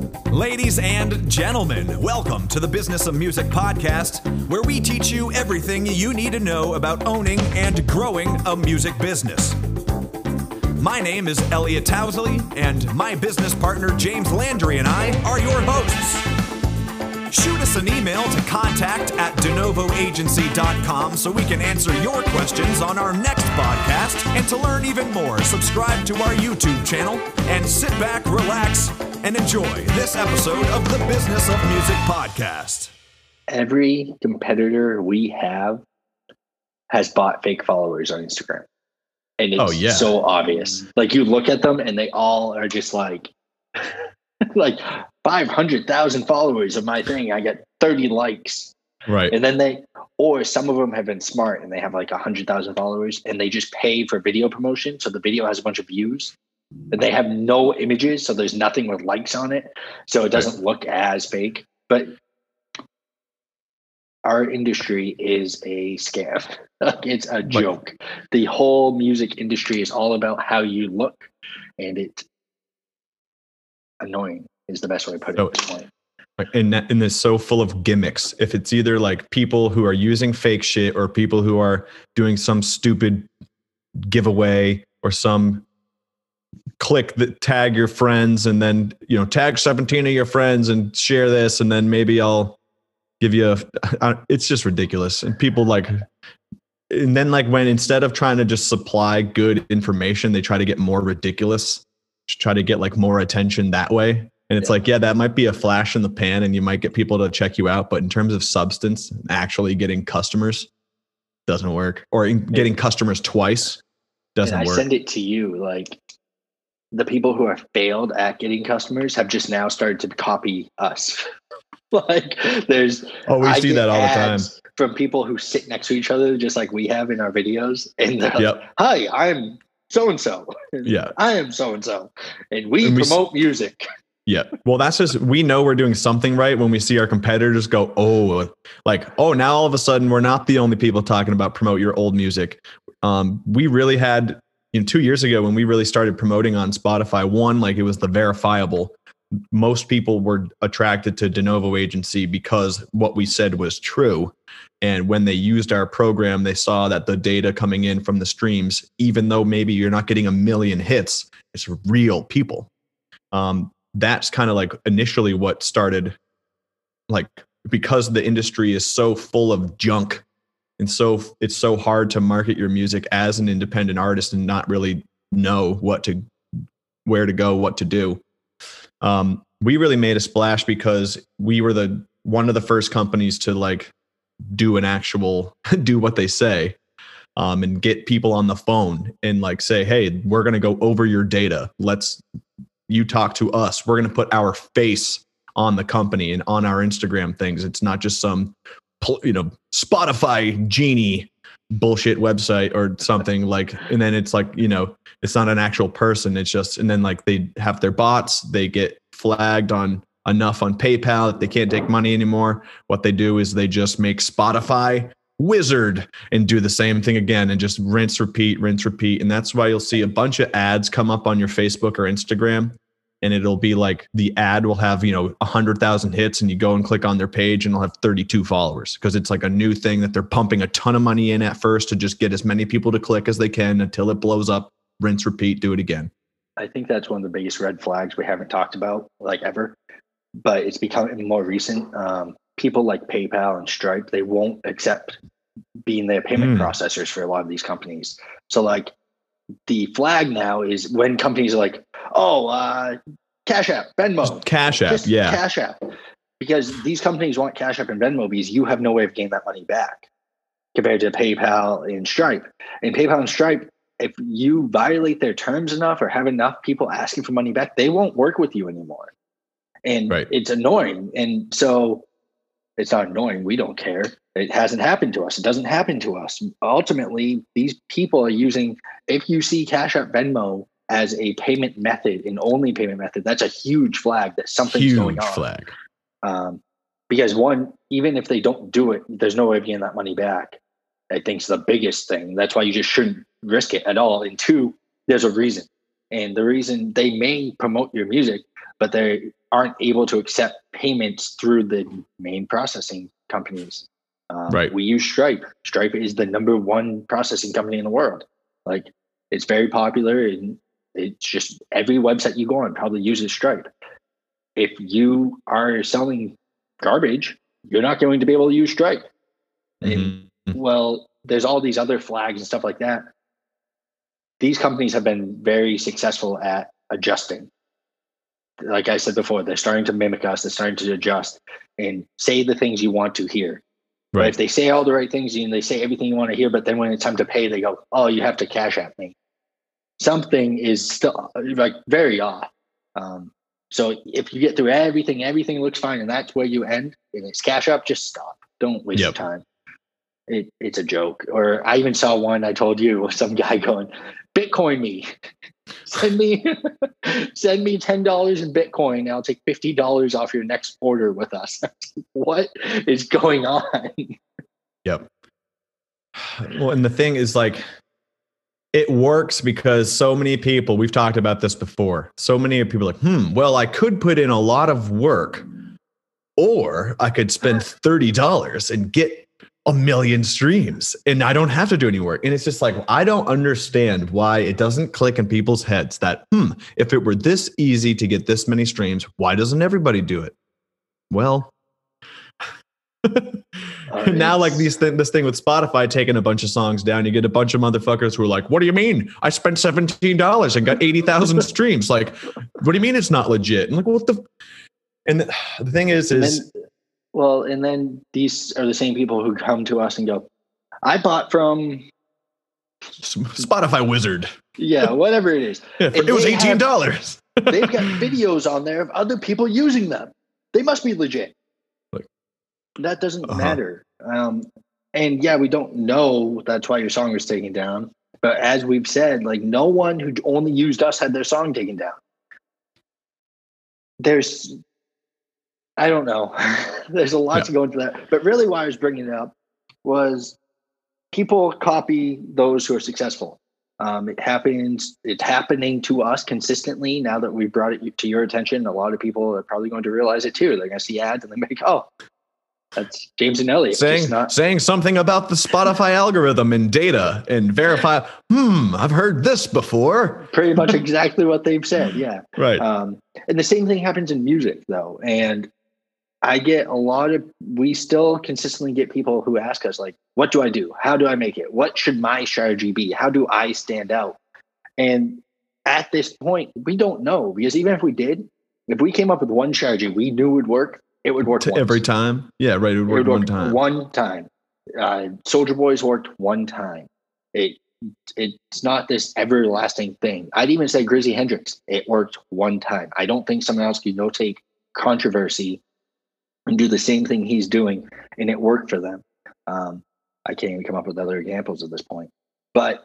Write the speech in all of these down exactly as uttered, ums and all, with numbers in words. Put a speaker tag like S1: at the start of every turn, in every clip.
S1: Ladies and gentlemen, welcome to the Business of Music podcast, where we teach you everything you need to know about owning and growing a music business. My name is Elliot Towsley, and my business partner James Landry and I are your hosts. Shoot us an email to contact at denovo agency dot com so we can answer your questions on our next podcast. And to learn even more, subscribe to our YouTube channel and sit back, relax, and enjoy this episode of the Business of Music podcast.
S2: Every competitor we have has bought fake followers on Instagram. And it's
S1: oh, yeah.
S2: so obvious. Like, you look at them and they all are just like, like five hundred thousand followers of my thing. I get thirty likes.
S1: Right.
S2: And then they, or some of them have been smart and they have like one hundred thousand followers and they just pay for video promotion. So the video has a bunch of views. And they have no images, so there's nothing with likes on it. So it doesn't look as fake. But our industry is a scam. It's a joke. The whole music industry is all about how you look, and it's annoying is the best way to put it
S3: oh,
S2: at this point.
S3: And, and it's so full of gimmicks. If it's either like people who are using fake shit or people who are doing some stupid giveaway or some click that tag your friends and then, you know, tag seventeen of your friends and share this. And then maybe I'll give you a, it's just ridiculous. And people like, and then like when, instead of trying to just supply good information, they try to get more ridiculous, just try to get like more attention that way. And it's yeah. like, yeah, that might be a flash in the pan and you might get people to check you out. But in terms of substance, actually getting customers doesn't work, or in getting customers twice doesn't
S2: and I
S3: work.
S2: I send it to you. Like, the people who have failed at getting customers have just now started to copy us. Like, there's
S3: oh, we
S2: I
S3: see that all the time
S2: from people who sit next to each other, just like we have in our videos. And they're
S3: yep.
S2: like, "Hi, I'm so and so.
S3: Yeah,
S2: I am so and so, and we
S3: and
S2: promote
S3: we,
S2: music."
S3: Yeah, well, that's just, we know we're doing something right when we see our competitors go, oh, like, oh, now all of a sudden we're not the only people talking about promote your old music. Um, we really had, you know, two years ago when we really started promoting on Spotify, one, like it was the verifiable. Most people were attracted to Denovo Agency because what we said was true. And when they used our program, they saw that the data coming in from the streams, even though maybe you're not getting a million hits, it's real people. Um, that's kind of like initially what started, like, because the industry is so full of junk. And so it's so hard to market your music as an independent artist and not really know what to, where to go, what to do. Um, we really made a splash because we were the one of the first companies to like do an actual, do what they say, um, and get people on the phone and like say, hey, we're going to go over your data. Let's, you talk to us. We're going to put our face on the company and on our Instagram things. It's not just some, you know, Spotify genie bullshit website or something like, and then it's like, you know, it's not an actual person. It's just, and then like they have their bots, they get flagged on enough on PayPal that they can't take money anymore. What they do is they just make Spotify wizard and do the same thing again and just rinse, repeat, rinse, repeat. And that's why you'll see a bunch of ads come up on your Facebook or Instagram. And it'll be like the ad will have, you know, a hundred thousand hits and you go and click on their page and they'll have thirty-two followers because it's like a new thing that they're pumping a ton of money in at first to just get as many people to click as they can until it blows up, rinse, repeat, do it again.
S2: I think that's one of the biggest red flags we haven't talked about like ever, but it's becoming more recent. Um, people like PayPal and Stripe, they won't accept being their payment mm. processors for a lot of these companies. So like, the flag now is when companies are like, oh, uh, Cash App, Venmo.
S3: Just Cash App,
S2: Just
S3: yeah.
S2: Cash App. Because these companies want Cash App and Venmo because you have no way of getting that money back compared to PayPal and Stripe. And PayPal and Stripe, if you violate their terms enough or have enough people asking for money back, they won't work with you anymore. And
S3: right.
S2: It's annoying. And so it's not annoying. We don't care. It hasn't happened to us. It doesn't happen to us. Ultimately, these people are using, if you see Cash App, Venmo as a payment method, an only payment method, that's a huge flag that something's
S3: huge
S2: going on.
S3: Huge flag.
S2: Um, because one, even if they don't do it, there's no way of getting that money back. I think it's the biggest thing. That's why you just shouldn't risk it at all. And two, there's a reason. And the reason they may promote your music, but they aren't able to accept payments through the main processing companies. Um,
S3: Right.
S2: We use Stripe. Stripe is the number one processing company in the world. Like, it's very popular, and it's just every website you go on probably uses Stripe. If you are selling garbage, you're not going to be able to use Stripe. And
S3: Mm-hmm.
S2: well, there's all these other flags and stuff like that. These companies have been very successful at adjusting. Like I said before, they're starting to mimic us. They're starting to adjust and say the things you want to hear. But
S3: Right.
S2: if they say all the right things and they say everything you want to hear, but then when it's time to pay, they go, "Oh, you have to cash at me." Something is still like very off. Um, so if you get through everything, everything looks fine, and that's where you end, and it's cash up, just stop. Don't waste
S3: Yep.
S2: your time. It, it's a joke. Or I even saw one I told you with some guy going, "Bitcoin me, send me, send me ten dollars in Bitcoin. And I'll take fifty dollars off your next order with us." What is going on?
S3: Yep. Well, and the thing is, like, it works because so many people, we've talked about this before. So many people are like, hmm, well, I could put in a lot of work, or I could spend thirty dollars and get a million streams, and I don't have to do any work. And it's just like, I don't understand why it doesn't click in people's heads that, hmm, if it were this easy to get this many streams, why doesn't everybody do it? Well,
S2: Uh,
S3: now, like
S2: it's-
S3: these th- this thing with Spotify taking a bunch of songs down, you get a bunch of motherfuckers who are like, "What do you mean? I spent seventeen dollars and got eighty thousand streams? Like, what do you mean it's not legit?" And like, what the? And the, the thing is,
S2: And
S3: is
S2: then, well, and then these are the same people who come to us and go, "I bought from
S3: Spotify Wizard.
S2: yeah, whatever it is."
S3: Yeah,
S2: And
S3: it was
S2: they have-
S3: eighteen dollars.
S2: They've got videos on there of other people using them. They must be legit.
S3: Like,
S2: that doesn't
S3: uh-huh.
S2: matter. Um, and yeah, we don't know that's why your song was taken down. But as we've said, like, no one who only used us had their song taken down. There's, I don't know. There's a lot
S3: Yeah.
S2: to go into that. But really why I was bringing it up was people copy those who are successful. Um, it happens. It's happening to us consistently now that we've brought it to your attention. A lot of people are probably going to realize it too. They're going to see ads and they're like, "Oh, that's James and Elliot."
S3: saying
S2: Just not,
S3: saying something about the Spotify algorithm and data and verify. Hmm, I've heard this before.
S2: pretty much exactly what they've said. Yeah.
S3: Right.
S2: Um, and the same thing happens in music though. And I get a lot of, we still consistently get people who ask us like, "What do I do? How do I make it? What should my strategy be? How do I stand out?" And at this point, we don't know, because even if we did, if we came up with one strategy we knew would work, it would work
S3: To
S2: once.
S3: every time. Yeah. Right. It would
S2: It
S3: work
S2: would
S3: one
S2: work
S3: time.
S2: One time. Uh, Soldier Boys worked one time. It it's not this everlasting thing. I'd even say Grizzy Hendrix. It worked one time. I don't think someone else could no take controversy and do the same thing he's doing, and it worked for them. Um, I can't even come up with other examples at this point. But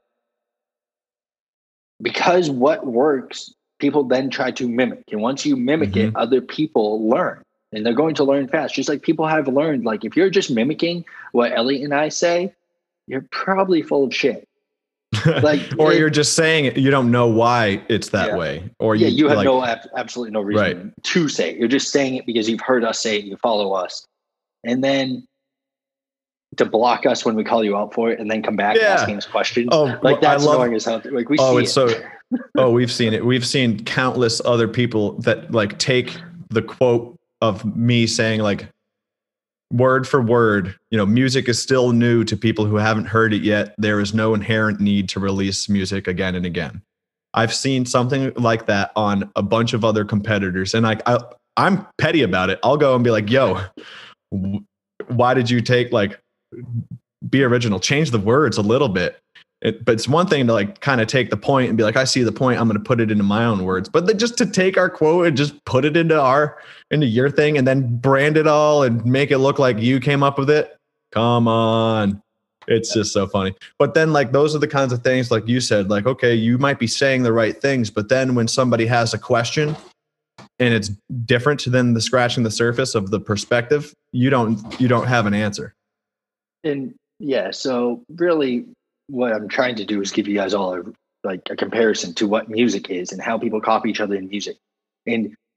S2: because what works, people then try to mimic. And once you mimic it, other people learn. And they're going to learn fast. Just like people have learned, like if you're just mimicking what Elliot and I say, you're probably full of shit. Like,
S3: or
S2: it-
S3: you're just saying it, you don't know why it's that
S2: Yeah.
S3: way. Or
S2: yeah, you have
S3: like,
S2: no ab- absolutely no reason
S3: Right.
S2: to say it. You're just saying it because you've heard us say it, you follow us. And then to block us when we call you out for it and then come back
S3: Yeah.
S2: asking us questions.
S3: Oh,
S2: like
S3: well, I
S2: that's
S3: love-
S2: annoying as hell. Like we
S3: Oh,
S2: see
S3: it's
S2: it.
S3: so. Oh, we've seen it. We've seen countless other people that like take the quote of me saying like word for word, you know, music is still new to people who haven't heard it yet. There is no inherent need to release music again and again. I've seen something like that on a bunch of other competitors, and like I, I'm petty about it. I'll go and be like, "Yo, w- why did you take like be original? Change the words a little bit." It, but it's one thing to like kind of take the point and be like, "I see the point. I'm going to put it into my own words." But then just to take our quote and just put it into our into your thing and then brand it all and make it look like you came up with it. Come on. It's just so funny. But then like those are the kinds of things like you said, like, okay, you might be saying the right things, but then when somebody has a question and it's different than the scratching the surface of the perspective, you don't you don't have an answer.
S2: And yeah, so really what I'm trying to do is give you guys all a, like a comparison to what music is and how people copy each other in music. And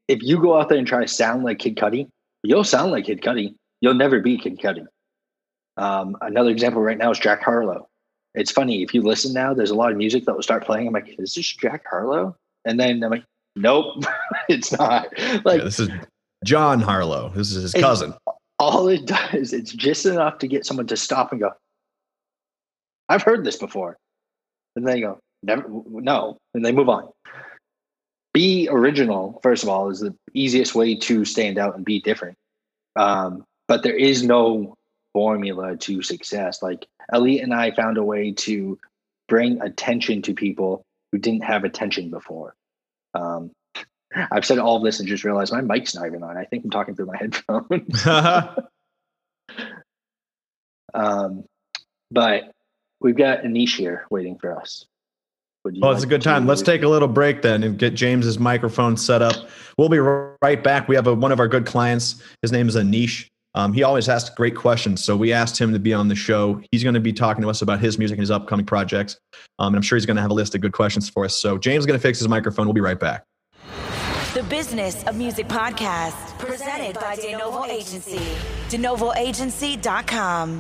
S2: if you go out there and try to sound like Kid Cudi, you'll sound like Kid Cudi. You'll never be Kid Cudi. Um, another example right now is Jack Harlow. It's funny, if you listen now, there's a lot of music that will start playing. I'm like, is this Jack Harlow? And then I'm like, nope, it's not. Like,
S3: yeah, this is John Harlow. This is his cousin.
S2: All it does, it's just enough to get someone to stop and go, I've heard this before. And they go, never, no. And they move on. Be original, first of all, is the easiest way to stand out and be different. Um, but there is no formula to success. Like Elliot and I found a way to bring attention to people who didn't have attention before. Um, I've said all of this and just realized my mic's not even on. I think I'm talking through my headphones. um, but we've got Anish here waiting for us.
S3: Well, it's like a good time. Let's take a little break then and get James's microphone set up. We'll be right back. We have a, one of our good clients. His name is Anish. Um, he always asks great questions. So we asked him to be on the show. He's going to be talking to us about his music and his upcoming projects. Um, and I'm sure he's going to have a list of good questions for us. So James is going to fix his microphone. We'll be right back.
S4: The Business of Music podcast, presented by DeNovo Agency. De Novo Agency dot com.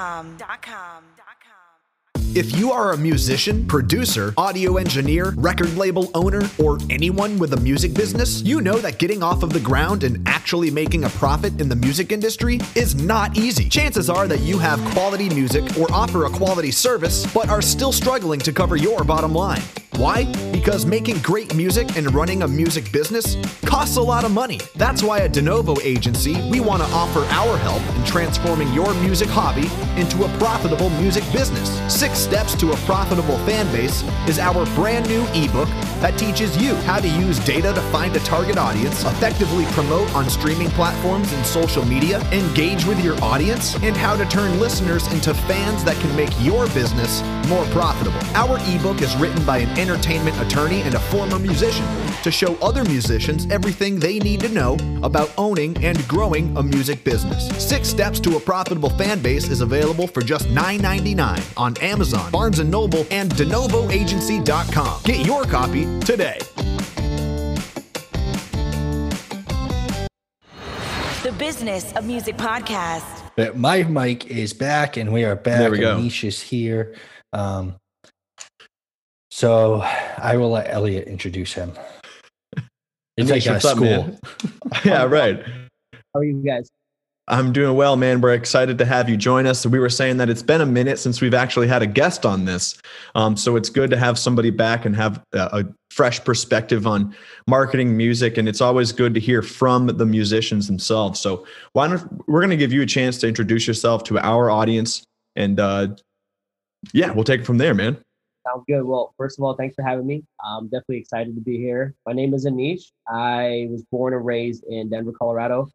S1: If you are a musician, producer, audio engineer, record label owner, or anyone with a music business, you know that getting off of the ground and actually making a profit in the music industry is not easy. Chances are that you have quality music or offer a quality service, but are still struggling to cover your bottom line. Why? Because making great music and running a music business costs a lot of money. That's why at DeNovo Agency, we want to offer our help in transforming your music hobby into a profitable music business. Six Steps to a Profitable Fan Base is our brand new ebook that teaches you how to use data to find a target audience, effectively promote on streaming platforms and social media, engage with your audience, and how to turn listeners into fans that can make your business more profitable. Our ebook is written by an entertainment attorney and a former musician to show other musicians everything they need to know about owning and growing a music business. Six Steps to a Profitable Fan Base is available for just nine ninety-nine on Amazon, Barnes and Noble, and De Novo Agency dot com. Get your copy today.
S4: The Business of Music podcast.
S5: But my mic is back, and we are back.
S3: There we go.
S5: Anish is here. Um, so I will let Elliot introduce him. It's like
S3: What's
S5: a
S3: up,
S5: school.
S3: man? Yeah, right.
S6: How are you guys?
S3: I'm doing well, man. We're excited to have you join us. We were saying that it's been a minute since we've actually had a guest on this. Um, so it's good to have somebody back and have a, a fresh perspective on marketing music. And it's always good to hear from the musicians themselves. So why don't we're going to give you a chance to introduce yourself to our audience. And uh, yeah, we'll take it from there, man.
S6: Sounds good. Well, first of all, thanks for having me. I'm definitely excited to be here. My name is Anish. I was born and raised in Denver, Colorado.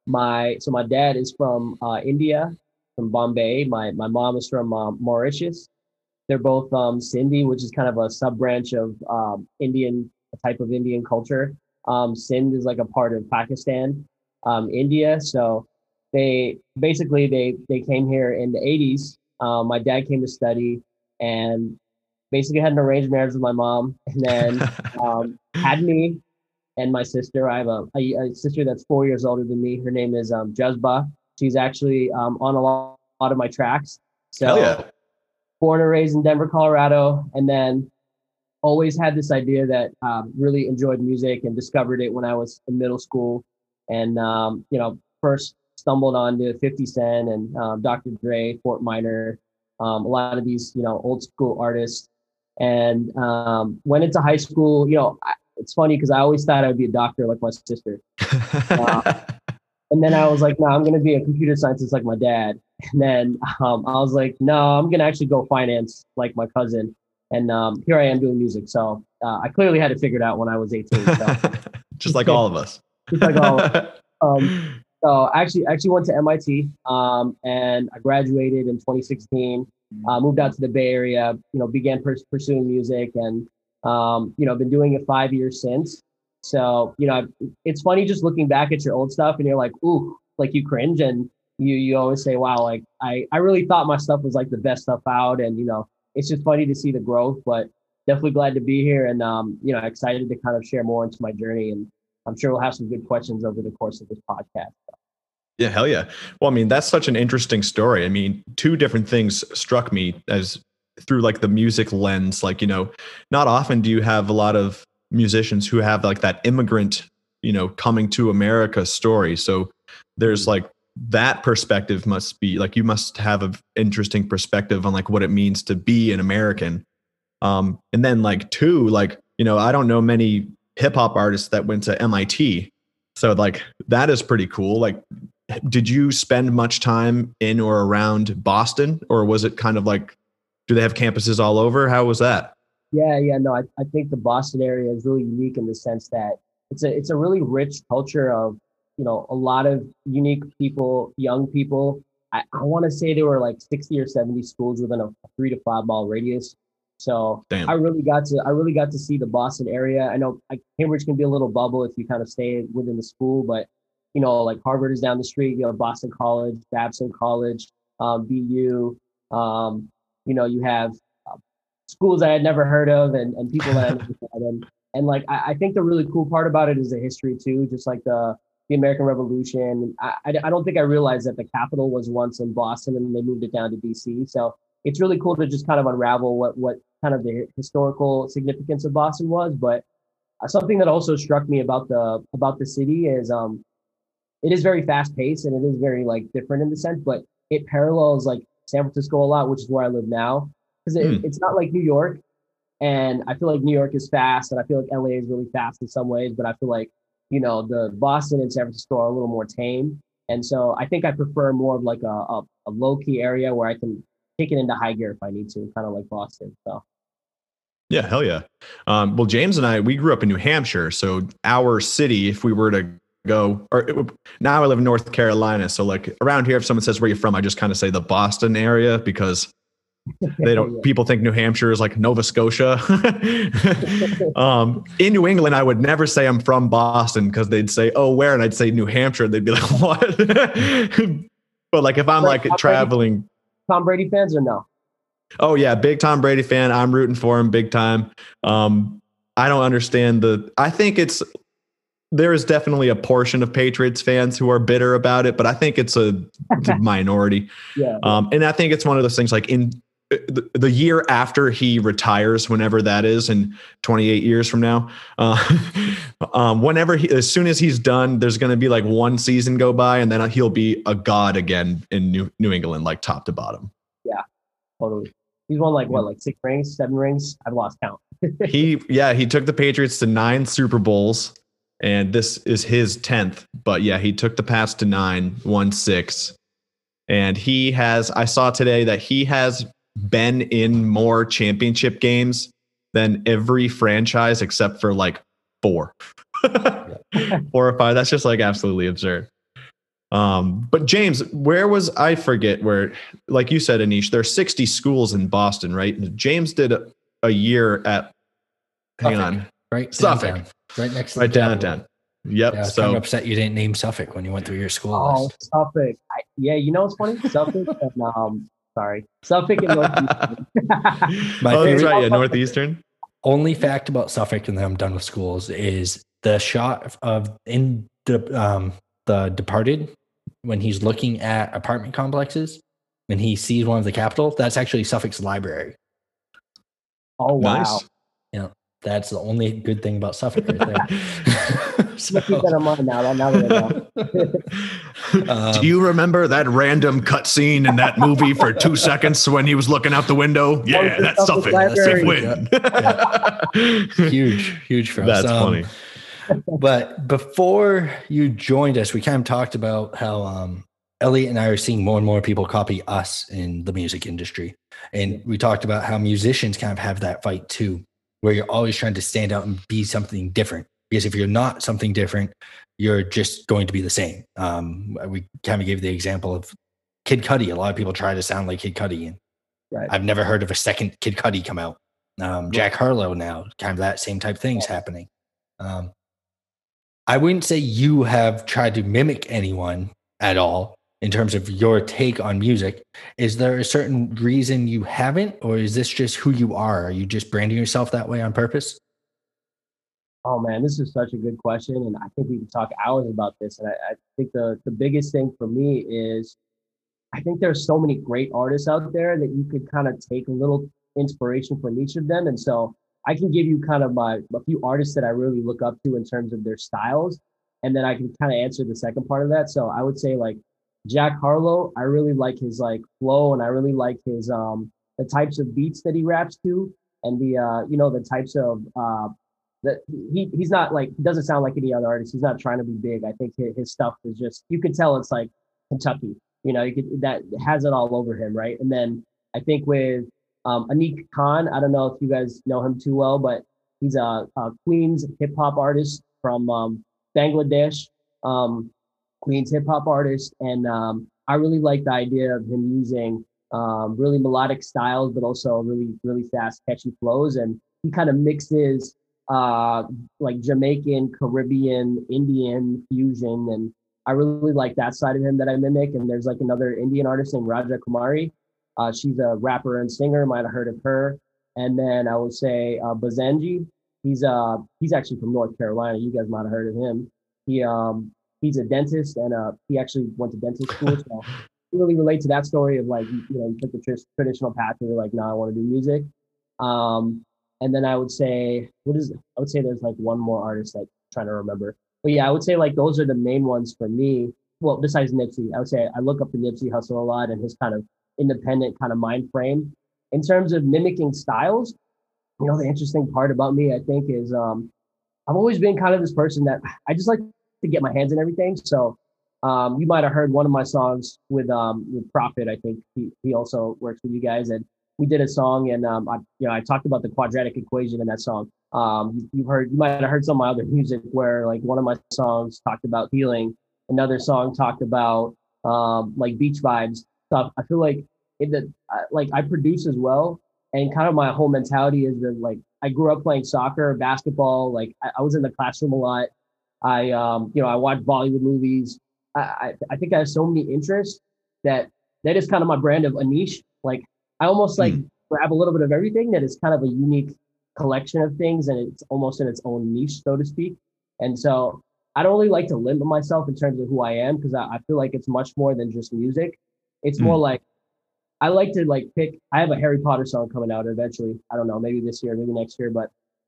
S6: My so my dad is from uh, India, from Bombay. My my mom is from um, Mauritius. They're both um, Sindhi, which is kind of a sub branch of um, Indian, a type of Indian culture. Um, Sindh is like a part of Pakistan, um, India. So they basically they they came here in the eighties. Um, my dad came to study and basically had an arranged marriage with my mom, and then um, had me and my sister. I have a, a, a sister that's four years older than me. Her name is um, Jazba. She's actually um, on a lot, lot of my tracks. So
S3: Hell yeah.
S6: Born and raised in Denver, Colorado, and then always had this idea that um, really enjoyed music and discovered it when I was in middle school. And, um, you know, first stumbled onto fifty Cent and um, Doctor Dre, Fort Minor, um, a lot of these, you know, old school artists. And um, went into high school. You know, I, it's funny because I always thought I would be a doctor like my sister. Uh, and then I was like, no, I'm going to be a computer scientist like my dad. And then um, I was like, no, I'm going to actually go finance like my cousin. And um, here I am doing music. So uh, I clearly had it figured out when I was eighteen. So.
S3: Just like all of us.
S6: Just like all of us. Um, so I actually, actually went to M I T um, and I graduated in twenty sixteen. Uh, moved out to the Bay Area, you know, began pers- pursuing music and, um, you know, been doing it five years since. So, you know, it's funny just looking back at your old stuff and you're like, ooh, like you cringe and you, you always say, wow, like I, I really thought my stuff was like the best stuff out. And, you know, it's just funny to see the growth, but definitely glad to be here and, um, you know, excited to kind of share more into my journey and I'm sure we'll have some good questions over the course of this podcast.
S3: Yeah, hell yeah. Well, I mean, that's such an interesting story. I mean, two different things struck me as through like the music lens. Like, you know, not often do you have a lot of musicians who have like that immigrant, you know, coming to America story. So there's like that perspective must be like, you must have an interesting perspective on like what it means to be an American. Um, and then like two, like, you know, I don't know many hip hop artists that went to M I T. So like, that is pretty cool. Like, did you spend much time in or around Boston, or was it kind of like, do they have campuses all over? How was that?
S6: Yeah, yeah, no, I, I think the Boston area is really unique in the sense that it's a it's a really rich culture of, you know, a lot of unique people, young people. I, I want to say there were like sixty or seventy schools within a three to five mile radius. So
S3: Damn.
S6: I really got to I really got to see the Boston area. I know I, Cambridge can be a little bubble if you kind of stay within the school, but you know, like Harvard is down the street, you know, Boston College, Babson College, um, B U. Um, you know, you have uh, schools I had never heard of and, and people that I never had. And, and like, I, I think the really cool part about it is the history too, just like the, the American Revolution. I, I, I don't think I realized that the Capitol was once in Boston and they moved it down to D C. So it's really cool to just kind of unravel what, what kind of the historical significance of Boston was. But uh, something that also struck me about the, about the city is, um, it is very fast paced and it is very like different in the sense, but it parallels like San Francisco a lot, which is where I live now. Because it,
S3: Mm.
S6: it's not like New York. And I feel like New York is fast and I feel like L A is really fast in some ways, but I feel like, you know, the Boston and San Francisco are a little more tame. And so I think I prefer more of like a, a, a low key area where I can take it into high gear if I need to, kind of like Boston. So.
S3: Yeah, hell yeah. Um, well, James and I, we grew up in New Hampshire. So our city, if we were to go, or it, now I live in North Carolina. So like around here, if someone says where you're from, I just kind of say the Boston area because they don't,
S6: Yeah.
S3: people think New Hampshire is like Nova Scotia. um, in New England, I would never say I'm from Boston because they'd say, oh, where? And I'd say New Hampshire. They'd be like, what? But like if I'm like
S6: Tom
S3: traveling.
S6: Brady, Tom Brady fans or no?
S3: Oh yeah, big Tom Brady fan. I'm rooting for him big time. Um, I don't understand the. I think it's there is definitely a portion of Patriots fans who are bitter about it, but I think it's a, it's a minority.
S6: Yeah.
S3: Um, and I think it's one of those things like in the, the year after he retires, whenever that is, in twenty-eight years from now, uh, um, whenever he, as soon as he's done, there's going to be like one season go by, and then he'll be a god again in New New England, like top to bottom.
S6: Yeah, totally. He's won like what, like six rings, seven rings? I've lost count.
S3: he, yeah, he took the Patriots to nine Super Bowls, and this is his tenth. But yeah, he took the Pats to nine, won six, and he has. I saw today that he has been in more championship games than every franchise except for like four, four or five. That's just like absolutely absurd. Um, but James, where was, I forget where, like you said, Anish, there are sixty schools in Boston, right? James did a, a year at, hang
S5: Suffolk,
S3: on,
S5: right?
S3: Suffolk,
S5: Downtown, right next to
S3: right
S5: the Capitol.
S3: downtown. Yep.
S5: Yeah, I was kind
S3: So
S5: of upset you didn't name Suffolk when you went through your school
S6: Oh,
S5: list.
S6: Suffolk. I, yeah, you know what's funny? Suffolk and um, sorry, Suffolk and Northeastern.
S5: My
S3: oh, that's
S5: favorite-
S3: right. Yeah. Northeastern.
S5: Only fact about Suffolk, and then I'm done with schools, is the shot of in the um the Departed when he's looking at apartment complexes and he sees one of the Capitol. That's actually Suffolk's library.
S6: Oh wow.
S3: Nice.
S5: Yeah, that's the only good thing about Suffolk right there.
S6: I'm gonna keep that in mind now. Now that I know.
S5: Um,
S3: Do you remember that random cutscene in that movie for two seconds when he was looking out the window? Yeah,
S6: the
S3: that's
S6: Suffolk
S3: Suffolk. Safe
S6: Library.
S3: win.
S5: huge, huge for us.
S3: That's
S5: Um,
S3: funny.
S5: But before you joined us, we kind of talked about how um, Elliot and I are seeing more and more people copy us in the music industry. And we talked about how musicians kind of have that fight too, where you're always trying to stand out and be something different. Because if you're not something different, you're just going to be the same. Um, we kind of gave the example of Kid Cudi. A lot of people try to sound like Kid Cudi. And
S6: Right.
S5: I've never heard of a second Kid Cudi come out. Um, Jack Harlow now, kind of that same type of thing's happening. Um, I wouldn't say you have tried to mimic anyone at all in terms of your take on music. Is there a certain reason you haven't, or is this just who you are? Are you just branding yourself that way on purpose?
S6: Oh man, this is such a good question, and I think we could talk hours about this. And I, I think the the biggest thing for me is I think there's so many great artists out there that you could kind of take a little inspiration from each of them. And so I can give you kind of my a few artists that I really look up to in terms of their styles, and then I can kind of answer the second part of that. So I would say like Jack Harlow, I really like his like flow, and I really like his um the types of beats that he raps to, and the uh you know the types of uh that he he's not like he doesn't sound like any other artist. He's not trying to be big. I think his, his stuff is just you could tell it's like Kentucky. You know, you could that has it all over him, right? And then I think with um, Anik Khan, I don't know if you guys know him too well, but he's a, a Queens hip hop artist from um, Bangladesh. Um, Queens hip hop artist, and um, I really like the idea of him using um, really melodic styles, but also really really fast, catchy flows, and he kind of mixes uh, like Jamaican, Caribbean, Indian fusion, and I really like that side of him that I mimic. And there's like another Indian artist named Raja Kumari. Uh, she's a rapper and singer. Might have heard of her. And then I would say uh, Bazanji. He's uh he's actually from North Carolina. You guys might have heard of him. He um he's a dentist, and uh he actually went to dental school. So I really relate to that story of like you know you took the tr- traditional path and you're like, no, I want to do music. Um, and then I would say what is I would say there's like one more artist that I'm trying to remember. But yeah, I would say like those are the main ones for me. Well, besides Nipsey, I would say I look up to Nipsey Hussle a lot and his kind of independent kind of mind frame. In terms of mimicking styles, you know, the interesting part about me, I think, is um, I've always been kind of this person that I just like to get my hands in everything. So um, you might have heard one of my songs with um, with Prophet. I think he he also works with you guys, and we did a song, and um, I you know I talked about the quadratic equation in that song. Um, you've heard, you might have heard some of my other music where like one of my songs talked about healing, another song talked about um, like beach vibes stuff. I feel like it, that like I produce as well, and kind of my whole mentality is that like I grew up playing soccer, basketball. Like I, I was in the classroom a lot. I um, you know I watched Bollywood movies. I, I I think I have so many interests that that is kind of my brand of a niche. Like I almost like mm. grab a little bit of everything that is kind of a unique collection of things, and it's almost in its own niche, so to speak. And so I don't really like to limit myself in terms of who I am, because I, I feel like it's much more than just music. It's mm. more like I like to like pick. I have a Harry Potter song coming out eventually. I don't know, maybe this year, maybe next year, but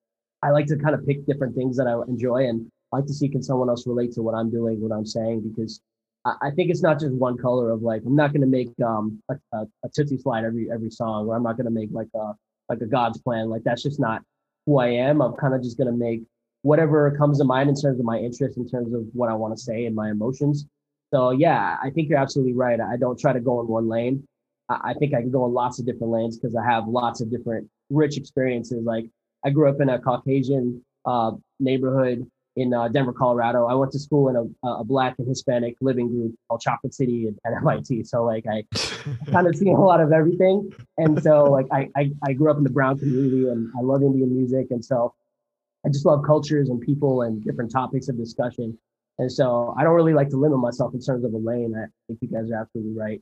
S6: I like to kind of pick different things that I enjoy, and I like to see can someone else relate to what I'm doing, what I'm saying, because I, I think it's not just one color of like I'm not going to make um a, a, a Tootsie Slide every every song, or I'm not going to make like a like a God's Plan. Like that's just not who I am. I'm kind of just going to make whatever comes to mind in terms of my interest, in terms of what I want to say and my emotions. So yeah, I think you're absolutely right. I don't try to go in one lane. I, I think I can go in lots of different lanes because I have lots of different rich experiences. Like I grew up in a Caucasian uh, neighborhood in uh, Denver, Colorado. I went to school in a, a Black and Hispanic living group called Chocolate City at, at M I T. So like I kind of seen a lot of everything. And so like I, I, I grew up in the brown community, and I love Indian music. And so I just love cultures and people and different topics of discussion. And so I don't really like to limit myself in terms of a lane. I think you guys are absolutely right.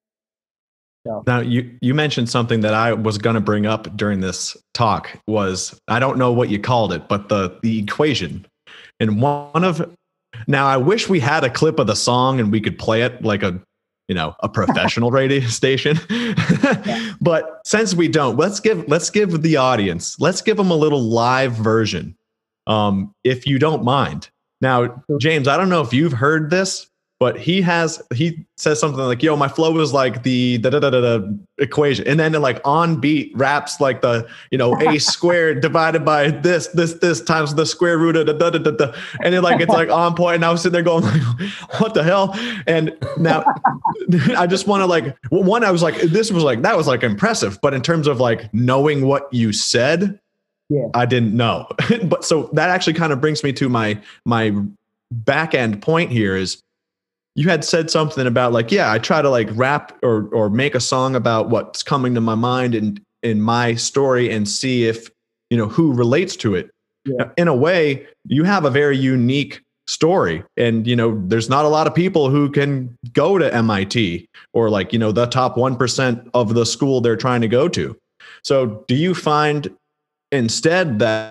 S6: So.
S3: Now you, you mentioned something that I was going to bring up during this talk was, I don't know what you called it, but the, the equation. And one of, now I wish we had a clip of the song and we could play it like a, you know, a professional radio station. But since we don't, let's give, let's give the audience, let's give them a little live version. Um, if you don't mind. Now, James, I don't know if you've heard this, but he has, he says something like, yo, my flow is like the da da da da equation. And then like on beat raps like the, you know, a squared divided by this, this, this times the square root of the da da da da. And then like, it's like on point. And I was sitting there going like, what the hell? And now I just want to like, one, I was like, this was like, that was like impressive. But in terms of like knowing what you said, yeah, I didn't know. But so that actually kind of brings me to my, my back end point here is, you had said something about like, yeah, I try to like rap or or make a song about what's coming to my mind and in my story and see if, you know, who relates to it. Yeah. In a way, you have a very unique story. And, you know, there's not a lot of people who can go to M I T or like, you know, the top one percent of the school they're trying to go to. So do you find instead that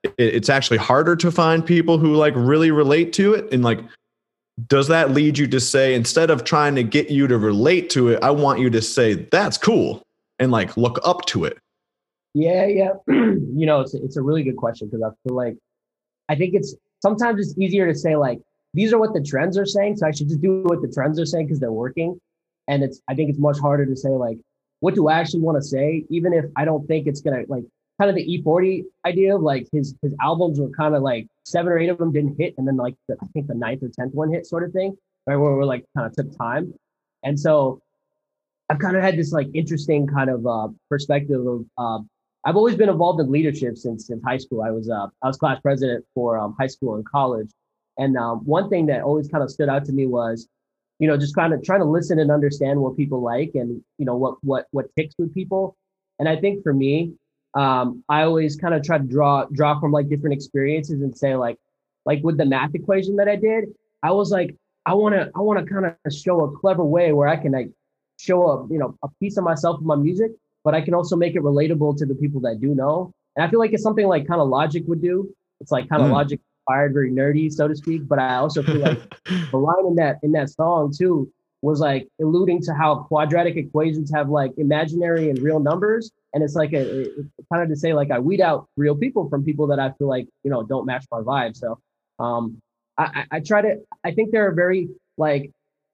S3: it, it's actually harder to find people who like really relate to it? And like, does that lead you to say, instead of trying to get you to relate to it, I want you to say, that's cool, and like look up to it?
S6: Yeah, yeah. You know, it's, it's a really good question, because I feel like, I think it's, sometimes it's easier to say like, these are what the trends are saying, so I should just do what the trends are saying because they're working. And it's, I think it's much harder to say like, what do I actually want to say? Even if I don't think it's going to, like, kind of the E forty idea of like his, his albums were kind of like seven or eight of them didn't hit. And then like, the, I think the ninth or tenth one hit sort of thing, right? Where we're like kind of took time. And so I've kind of had this like interesting kind of uh, perspective of, uh, I've always been involved in leadership since since high school. I was uh, I was class president for um, high school and college, and um, one thing that always kind of stood out to me was, you know, just kind of trying to listen and understand what people like, and you know what what what ticks with people. And I think for me, um, I always kind of try to draw draw from like different experiences and say like like with the math equation that I did, I was like I want to I want to kind of show a clever way where I can like show a you know a piece of myself in my music, but I can also make it relatable to the people that do know. And I feel like it's something like kind of Logic would do. It's like kind of mm. Logic inspired, very nerdy, so to speak. But I also feel like the line in that in that song too was like alluding to how quadratic equations have like imaginary and real numbers. And it's like a, a kind of to say like I weed out real people from people that I feel like, you know, don't match my vibe. So um, I, I, I try to, I think there are very like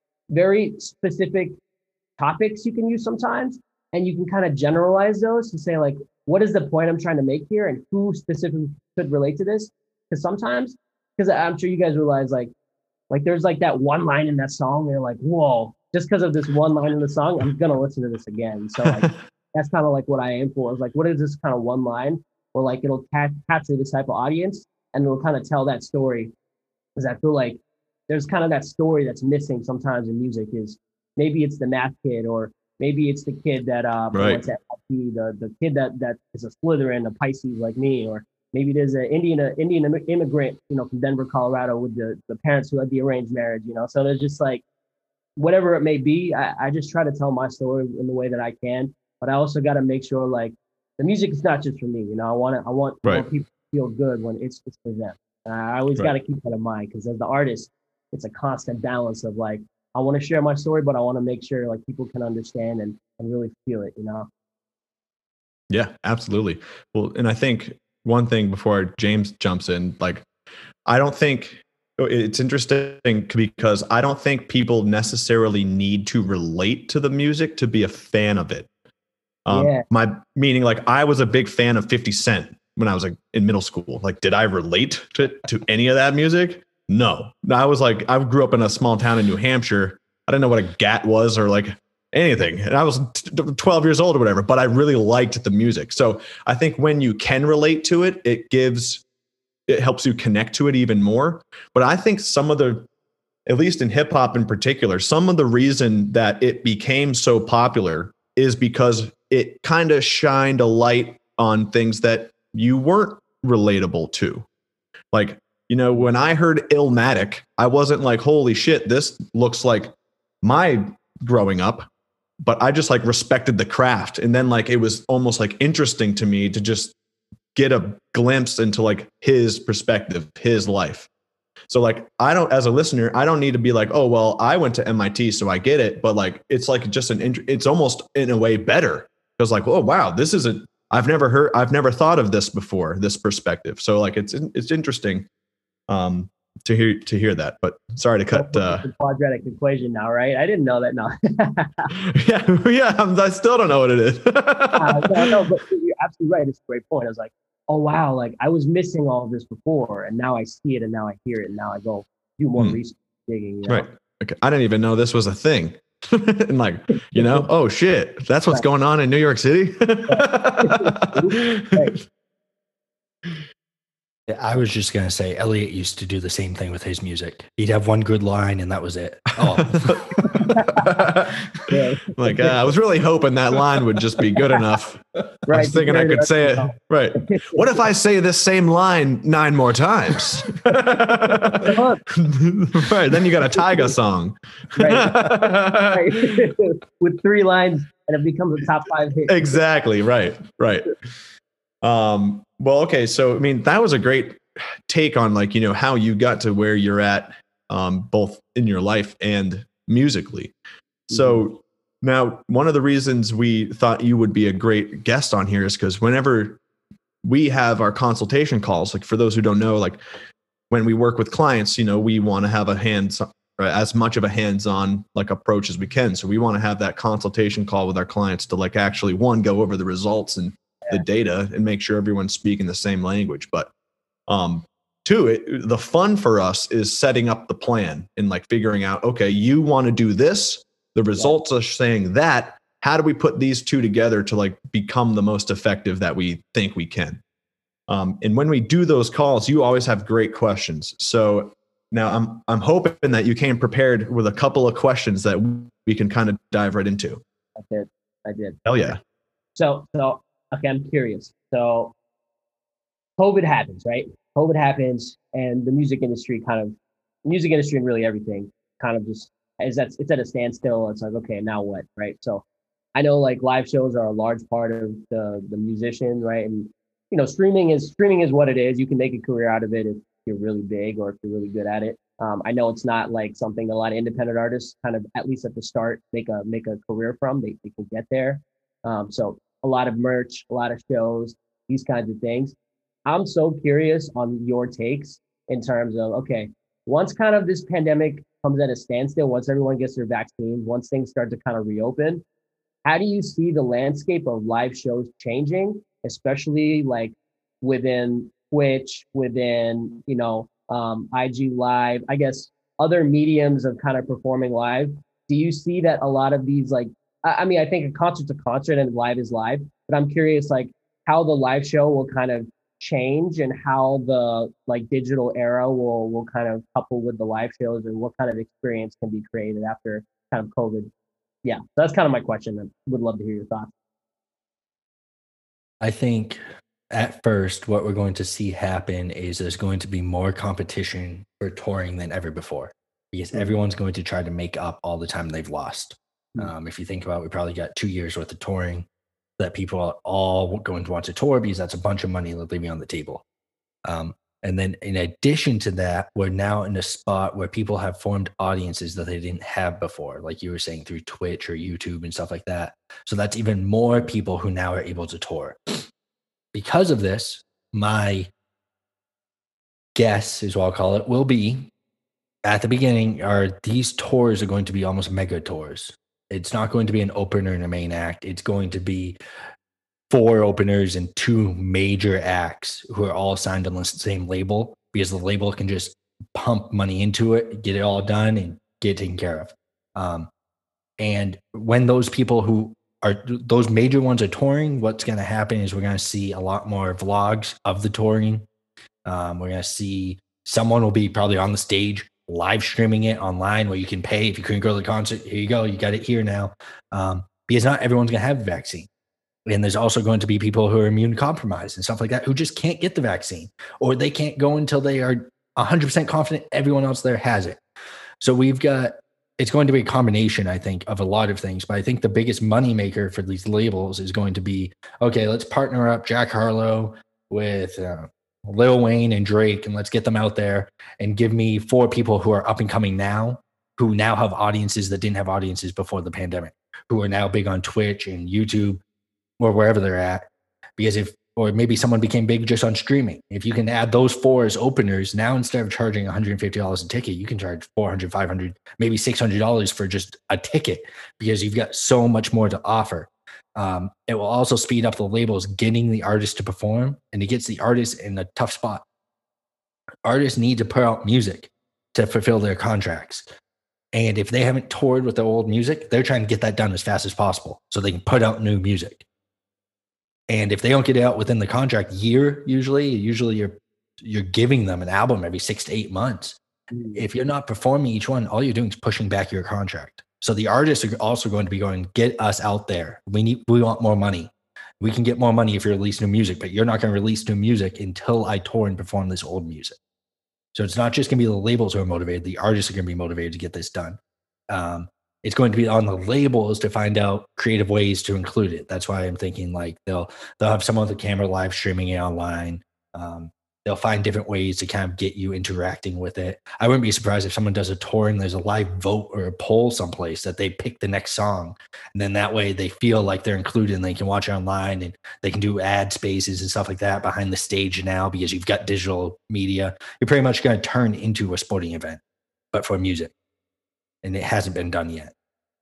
S6: very specific topics you can use sometimes. And you can kind of generalize those to say like, what is the point I'm trying to make here, and who specifically could relate to this? Because sometimes, because I'm sure you guys realize like, like there's like that one line in that song, and you're like, whoa, just because of this one line in the song, I'm gonna listen to this again. So like, that's kind of like what I aim for. Is like, what is this kind of one line, or like it'll ca- capture this type of audience, and it'll kind of tell that story. Because I feel like there's kind of that story that's missing sometimes in music. Is maybe it's the math kid, or maybe it's the kid that uh
S3: right.
S6: that, the the kid that that is a Slytherin, a Pisces like me, or maybe there's an Indian uh, Indian immigrant, you know, from Denver, Colorado, with the the parents who had the arranged marriage, you know. So there's just like whatever it may be. I, I just try to tell my story in the way that I can, but I also got to make sure like the music is not just for me, you know. I want to I want,
S3: right.
S6: I want people to feel good when it's it's for them. Uh, I always right. got to keep that in mind, because as the artist, it's a constant balance of like, I want to share my story, but I want to make sure like people can understand and, and really feel it, you know?
S3: Yeah, absolutely. Well, and I think one thing before James jumps in, like, I don't think it's interesting because I don't think people necessarily need to relate to the music to be a fan of it. Um, yeah. My meaning, like, I was a big fan of fifty Cent when I was like in middle school. Like, did I relate to, to any of that music? No, I was like, I grew up in a small town in New Hampshire. I didn't know what a G A T was or like anything. And I was twelve years old or whatever, but I really liked the music. So I think when you can relate to it, it gives, it helps you connect to it even more. But I think some of the, at least in hip hop in particular, some of the reason that it became so popular is because it kind of shined a light on things that you weren't relatable to. Like, you know, when I heard Illmatic, I wasn't like, holy shit, this looks like my growing up, but I just like respected the craft. And then like, it was almost like interesting to me to just get a glimpse into like his perspective, his life. So like, I don't, as a listener, I don't need to be like, oh, well, I went to M I T, so I get it. But like, it's like just an, int- it's almost in a way better. Because like, oh, wow, this is a, I've never heard, I've never thought of this before, this perspective. So like, it's, it's interesting um, to hear, to hear that, but sorry to cut. Uh,
S6: the quadratic equation now, right? I didn't know that now.
S3: yeah. Yeah. I'm, I still don't know what it is.
S6: uh, no, no, but you're absolutely right. It's a great point. I was like, oh, wow. Like I was missing all of this before, and now I see it, and now I hear it, and now I go do more mm. research digging. You know?
S3: Right. Okay. I didn't even know this was a thing. And like, you know, oh shit, that's what's going on in New York City.
S6: Right.
S5: I was just going to say, Elliot used to do the same thing with his music. He'd have one good line and that was it. Oh,
S3: like uh, I was really hoping that line would just be good enough. Right. I was thinking I could say it. Right. What if I say this same line nine more times? Right. Then you got a Tyga song.
S6: Right. Right. With three lines and it becomes a top five hit.
S3: Exactly. Right. Right. Um, well, okay. So, I mean, that was a great take on like, you know, how you got to where you're at, um, both in your life and musically. So mm-hmm. Now one of the reasons we thought you would be a great guest on here is because whenever we have our consultation calls, like for those who don't know, like when we work with clients, you know, we want to have a hands as much of a hands-on like approach as we can. So we want to have that consultation call with our clients to like actually one, go over the results and the data and make sure everyone's speaking the same language. But um, two, it, the fun for us is setting up the plan and like figuring out, okay, you want to do this. The results are saying that. How do we put these two together to like become the most effective that we think we can? Um, and when we do those calls, you always have great questions. So now I'm I'm hoping that you came prepared with a couple of questions that we can kind of dive right into.
S6: I did. I did.
S3: Hell yeah.
S6: So so okay, I'm curious. So COVID happens, right? COVID happens, and the music industry kind of, music industry and really everything kind of just is that it's at a standstill. It's like, okay, now what, right? So I know like live shows are a large part of the the musician, right? And you know, streaming is streaming is what it is. You can make a career out of it if you're really big or if you're really good at it. Um, I know it's not like something a lot of independent artists kind of, at least at the start, make a make a career from. They, they can get there. Um, so a lot of merch, a lot of shows, these kinds of things. I'm so curious on your takes in terms of, okay, once kind of this pandemic comes at a standstill, once everyone gets their vaccine, once things start to kind of reopen, how do you see the landscape of live shows changing, especially like within Twitch, within, you know, um, I G Live, I guess other mediums of kind of performing live? Do you see that a lot of these, like, I, I mean, I think a concert's a concert and live is live, but I'm curious, like, how the live show will kind of change and how the like digital era will will kind of couple with the live shows and what kind of experience can be created after kind of COVID. Yeah, so that's kind of my question. I would love to hear your thoughts.
S5: I think at first what we're going to see happen is there's going to be more competition for touring than ever before, because mm-hmm. everyone's going to try to make up all the time they've lost. Mm-hmm. Um, if you think about it, we probably got two years worth of touring that people are all going to want to tour, because that's a bunch of money they're leaving on the table. Um, and then in addition to that, we're now in a spot where people have formed audiences that they didn't have before, like you were saying, through Twitch or YouTube and stuff like that. So that's even more people who now are able to tour. Because of this, my guess is what I'll call it, will be at the beginning are these tours are going to be almost mega tours. It's not going to be an opener and a main act. It's going to be four openers and two major acts who are all signed on the same label, because the label can just pump money into it, get it all done, and get taken care of. Um, and when those people who are, those major ones are touring, what's going to happen is we're going to see a lot more vlogs of the touring. Um, we're going to see someone will be probably on the stage live streaming it online, where you can pay. If you couldn't go to the concert, here you go, you got it here now. Um, because not everyone's going to have the vaccine. And there's also going to be people who are immune compromised and stuff like that, who just can't get the vaccine, or they can't go until they are one hundred percent confident everyone else there has it. So we've got, it's going to be a combination, I think, of a lot of things. But I think the biggest moneymaker for these labels is going to be, okay, let's partner up Jack Harlow with uh, Lil Wayne and Drake, and let's get them out there and give me four people who are up and coming now, who now have audiences that didn't have audiences before the pandemic, who are now big on Twitch and YouTube or wherever they're at. Because if, or maybe someone became big just on streaming. If you can add those four as openers, now instead of charging one hundred fifty dollars a ticket, you can charge four hundred dollars, five hundred dollars, maybe six hundred dollars for just a ticket, because you've got so much more to offer. Um, it will also speed up the labels getting the artist to perform, and it gets the artist in a tough spot. Artists need to put out music to fulfill their contracts. And if they haven't toured with their old music, they're trying to get that done as fast as possible so they can put out new music. And if they don't get it out within the contract year, usually, usually you're you're giving them an album every six to eight months. Mm. If you're not performing each one, all you're doing is pushing back your contract. So the artists are also going to be going, get us out there. We need, we want more money. We can get more money if you release new music, but you're not going to release new music until I tour and perform this old music. So it's not just going to be the labels who are motivated. The artists are going to be motivated to get this done. Um, it's going to be on the labels to find out creative ways to include it. That's why I'm thinking like they'll they'll have someone with a camera live streaming it online. Um, they'll find different ways to kind of get you interacting with it. I wouldn't be surprised if someone does a tour and there's a live vote or a poll someplace that they pick the next song. And then that way they feel like they're included and they can watch it online and they can do ad spaces and stuff like that behind the stage now because you've got digital media. You're pretty much going to turn into a sporting event, but for music. And it hasn't been done yet.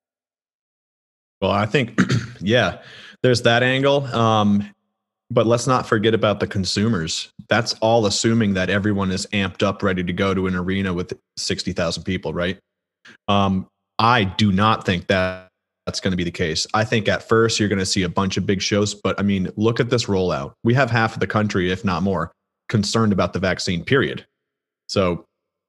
S3: Well, I think, yeah, there's that angle. Um, but let's not forget about the consumers. That's all assuming that everyone is amped up, ready to go to an arena with sixty thousand people, right? Um, I do not think that that's going to be the case. I think at first you're going to see a bunch of big shows, but I mean, look at this rollout. We have half of the country, if not more, concerned about the vaccine, period. So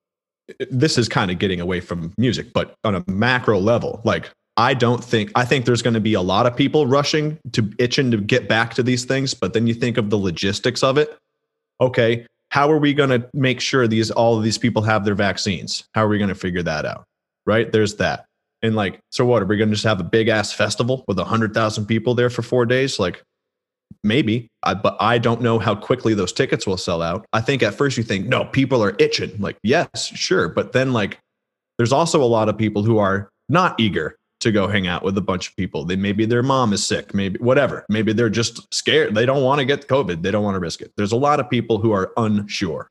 S3: this is kind of getting away from music, but on a macro level, like, I don't think, I think there's going to be a lot of people rushing to itching to get back to these things. But then you think of the logistics of it. Okay, how are we going to make sure these, all of these people have their vaccines? How are we going to figure that out? Right? There's that. And like, so what, are we going to just have a big ass festival with a hundred thousand people there for four days? Like maybe, I, but I don't know how quickly those tickets will sell out. I think at first you think, no, people are itching. Like, yes, sure. But then like, there's also a lot of people who are not eager to go hang out with a bunch of people. They maybe their mom is sick, maybe whatever. Maybe they're just scared. They don't want to get COVID. They don't want to risk it. There's a lot of people who are unsure.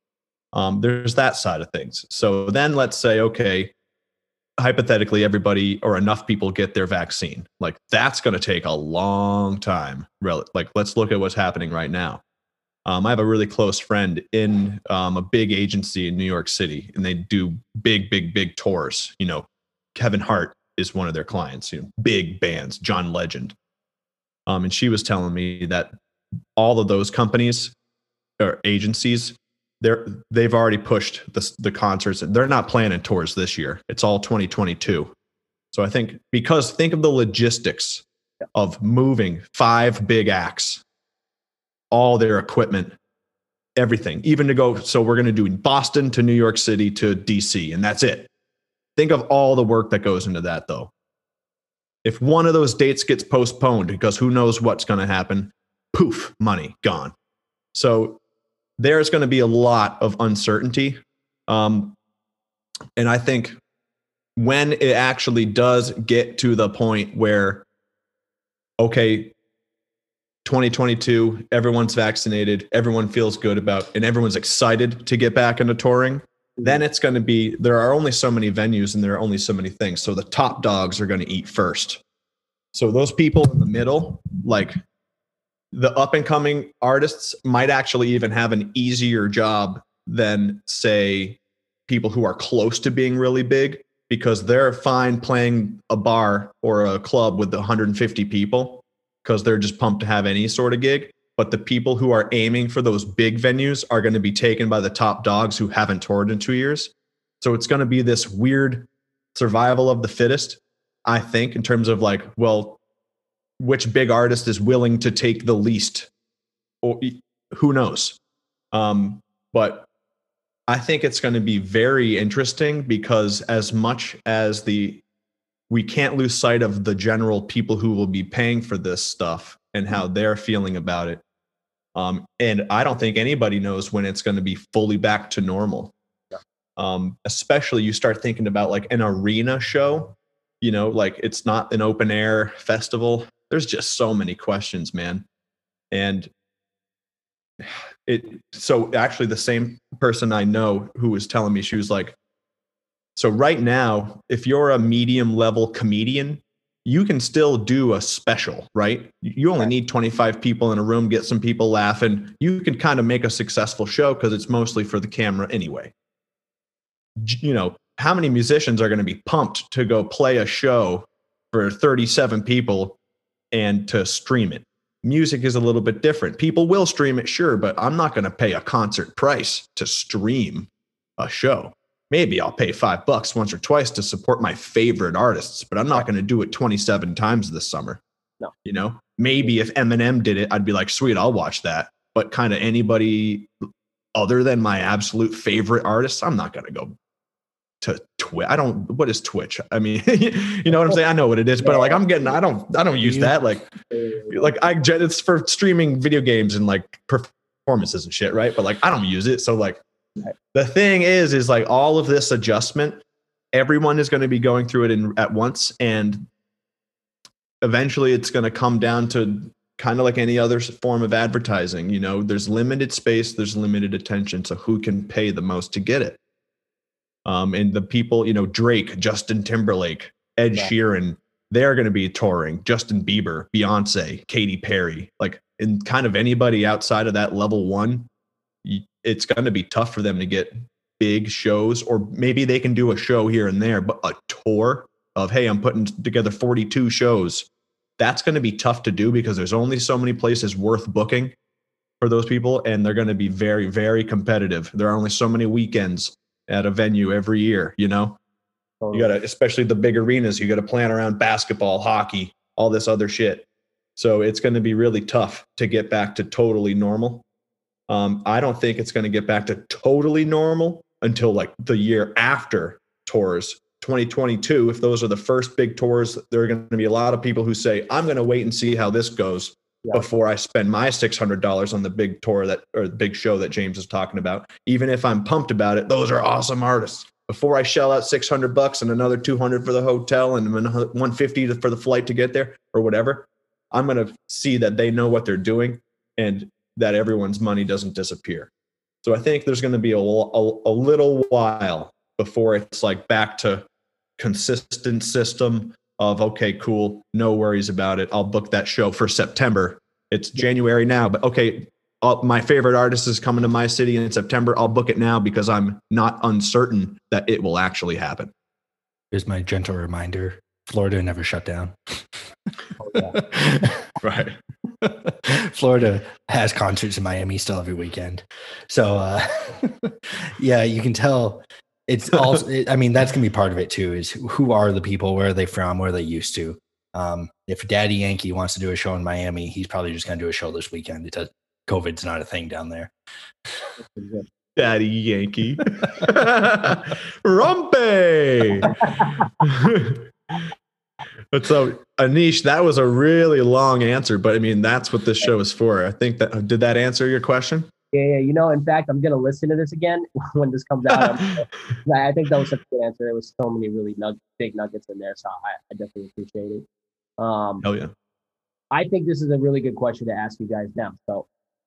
S3: Um, there's that side of things. So then let's say, okay, hypothetically, everybody or enough people get their vaccine. Like that's going to take a long time. Like let's look at what's happening right now. Um, I have a really close friend in um, a big agency in New York City, and they do big, big, big tours. You know, Kevin Hart is one of their clients, you know, big bands, John Legend. Um, and she was telling me that all of those companies or agencies, they're, they've already pushed the, the concerts. They're not planning tours this year. It's all twenty twenty-two. So I think, because think of the logistics of moving five big acts, all their equipment, everything, even to go. So we're going to do Boston to New York City to D C, and that's it. Think of all the work that goes into that, though. If one of those dates gets postponed, because who knows what's going to happen, poof, money gone. So there's going to be a lot of uncertainty. Um, and I think when it actually does get to the point where, okay, twenty twenty-two, everyone's vaccinated, everyone feels good about, and everyone's excited to get back into touring, then it's going to be, there are only so many venues and there are only so many things. So the top dogs are going to eat first. So those people in the middle, like the up and coming artists, might actually even have an easier job than, say, people who are close to being really big, because they're fine playing a bar or a club with one hundred fifty people because they're just pumped to have any sort of gig. But the people who are aiming for those big venues are going to be taken by the top dogs who haven't toured in two years. So it's going to be this weird survival of the fittest, I think, in terms of like, well, which big artist is willing to take the least, or who knows? Um, but I think it's going to be very interesting, because as much as the, we can't lose sight of the general people who will be paying for this stuff and how they're feeling about it. Um, and I don't think anybody knows when it's going to be fully back to normal. Yeah. Um, especially you start thinking about like an arena show, you know, like it's not an open air festival. There's just so many questions, man. And it, so actually the same person I know who was telling me, she was like, so right now, if you're a medium level comedian, you can still do a special, right? You only need twenty-five people in a room, get some people laughing. You can kind of make a successful show because it's mostly for the camera anyway. You know, how many musicians are going to be pumped to go play a show for thirty-seven people and to stream it? Music is a little bit different. People will stream it, sure, but I'm not going to pay a concert price to stream a show. Maybe I'll pay five bucks once or twice to support my favorite artists, but I'm not going to do it twenty-seven times this summer.
S6: No.
S3: You know, maybe if Eminem did it, I'd be like, sweet, I'll watch that. But kind of anybody other than my absolute favorite artists, I'm not going to go to Twitch. I don't, what is Twitch? I mean, you know what I'm saying? I know what it is, but like I'm getting, I don't, I don't use that. Like, like I, it's for streaming video games and like performances and shit. Right. But like, I don't use it. So like the thing is, is like all of this adjustment, everyone is going to be going through it in at once. And eventually it's going to come down to kind of like any other form of advertising. You know, there's limited space, there's limited attention. So who can pay the most to get it? Um, and the people, you know, Drake, Justin Timberlake, Ed yeah. Sheeran, they're going to be touring. Justin Bieber, Beyonce, Katy Perry, like, and kind of anybody outside of that level one, it's going to be tough for them to get big shows, or maybe they can do a show here and there, but a tour of, hey, I'm putting together forty-two shows. That's going to be tough to do because there's only so many places worth booking for those people. And they're going to be very, very competitive. There are only so many weekends at a venue every year, you know, totally. You got to, especially the big arenas, you got to plan around basketball, hockey, all this other shit. So it's going to be really tough to get back to totally normal. Um, I don't think it's going to get back to totally normal until like the year after tours. twenty twenty-two, if those are the first big tours, there are going to be a lot of people who say, I'm going to wait and see how this goes yeah. before I spend my six hundred dollars on the big tour that, or the big show that James is talking about. Even if I'm pumped about it, those are awesome artists. Before I shell out six hundred bucks and another two hundred for the hotel and one hundred fifty for the flight to get there or whatever, I'm going to see that they know what they're doing and that everyone's money doesn't disappear. So I think there's going to be a, a, a little while before it's like back to consistent system of, okay, cool, no worries about it. I'll book that show for September. It's January now, but okay, I'll, my favorite artist is coming to my city in September. I'll book it now because I'm not uncertain that it will actually happen.
S5: Here's my gentle reminder. Florida never shut down.
S6: Oh, yeah.
S3: Right.
S5: Florida has concerts in Miami still every weekend. So, uh, yeah, you can tell it's also, it, I mean, that's going to be part of it too, is who are the people, where are they from, where are they used to? Um, if Daddy Yankee wants to do a show in Miami, he's probably just going to do a show this weekend. It does, COVID's not a thing down there.
S3: Daddy Yankee. Rumpe. But so, Anish, that was a really long answer, but I mean, that's what this show is for. I think that, did that answer your question?
S6: Yeah, yeah. You know, in fact, I'm going to listen to this again when this comes out. I think that was such a good answer. There was so many really nug- big nuggets in there, so I, I definitely appreciate it. Um,
S3: Hell yeah.
S6: I think this is a really good question to ask you guys now. So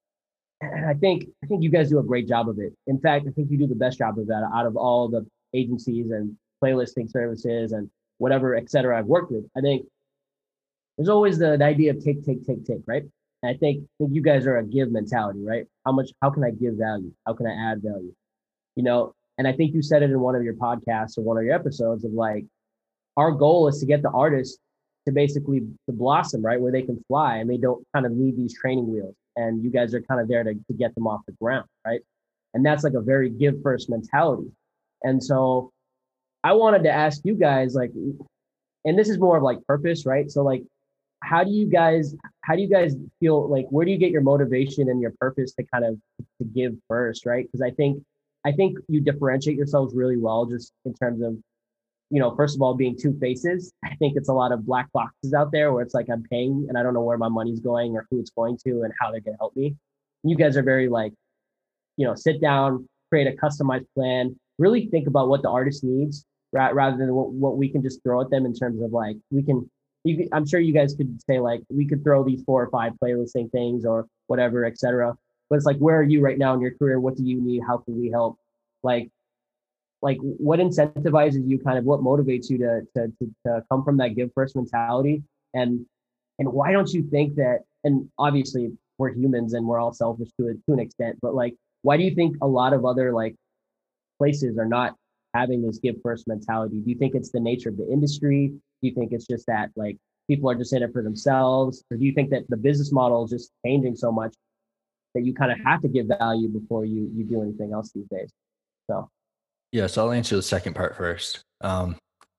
S6: I think I think you guys do a great job of it. In fact, I think you do the best job of that out of all the agencies and playlisting services and whatever, et cetera, I've worked with. I think there's always the, the idea of take, take, take, take, right? And I think, I think you guys are a give mentality, right? How much, how can I give value? How can I add value? You know, and I think you said it in one of your podcasts or one of your episodes of like, our goal is to get the artist to basically to blossom, right? Where they can fly and they don't kind of need these training wheels. And you guys are kind of there to, to get them off the ground, right? And that's like a very give first mentality. And so I wanted to ask you guys, like, and this is more of like purpose, right? So like, how do you guys, how do you guys feel like, where do you get your motivation and your purpose to kind of to give first, right? Because I think, I think you differentiate yourselves really well, just in terms of, you know, first of all, being two faces. I think it's a lot of black boxes out there where it's like, I'm paying and I don't know where my money's going or who it's going to and how they're going to help me. You guys are very like, you know, sit down, create a customized plan, really think about what the artist needs, right? Rather than what, what we can just throw at them in terms of like, we can, you could, I'm sure you guys could say like, we could throw these four or five playlisting things or whatever, et cetera. But it's like, where are you right now in your career? What do you need? How can we help? Like, like what incentivizes you, kind of what motivates you to, to, to, to come from that give first mentality? And, and why don't you think that, and obviously we're humans and we're all selfish to it to an extent, but like, why do you think a lot of other like places are not having this give first mentality? Do you think it's the nature of the industry? Do you think it's just that like people are just in it for themselves? Or do you think that the business model is just changing so much that you kind of have to give value before you, you do anything else these days? So.
S5: Yeah, so I'll answer the second part first. Um,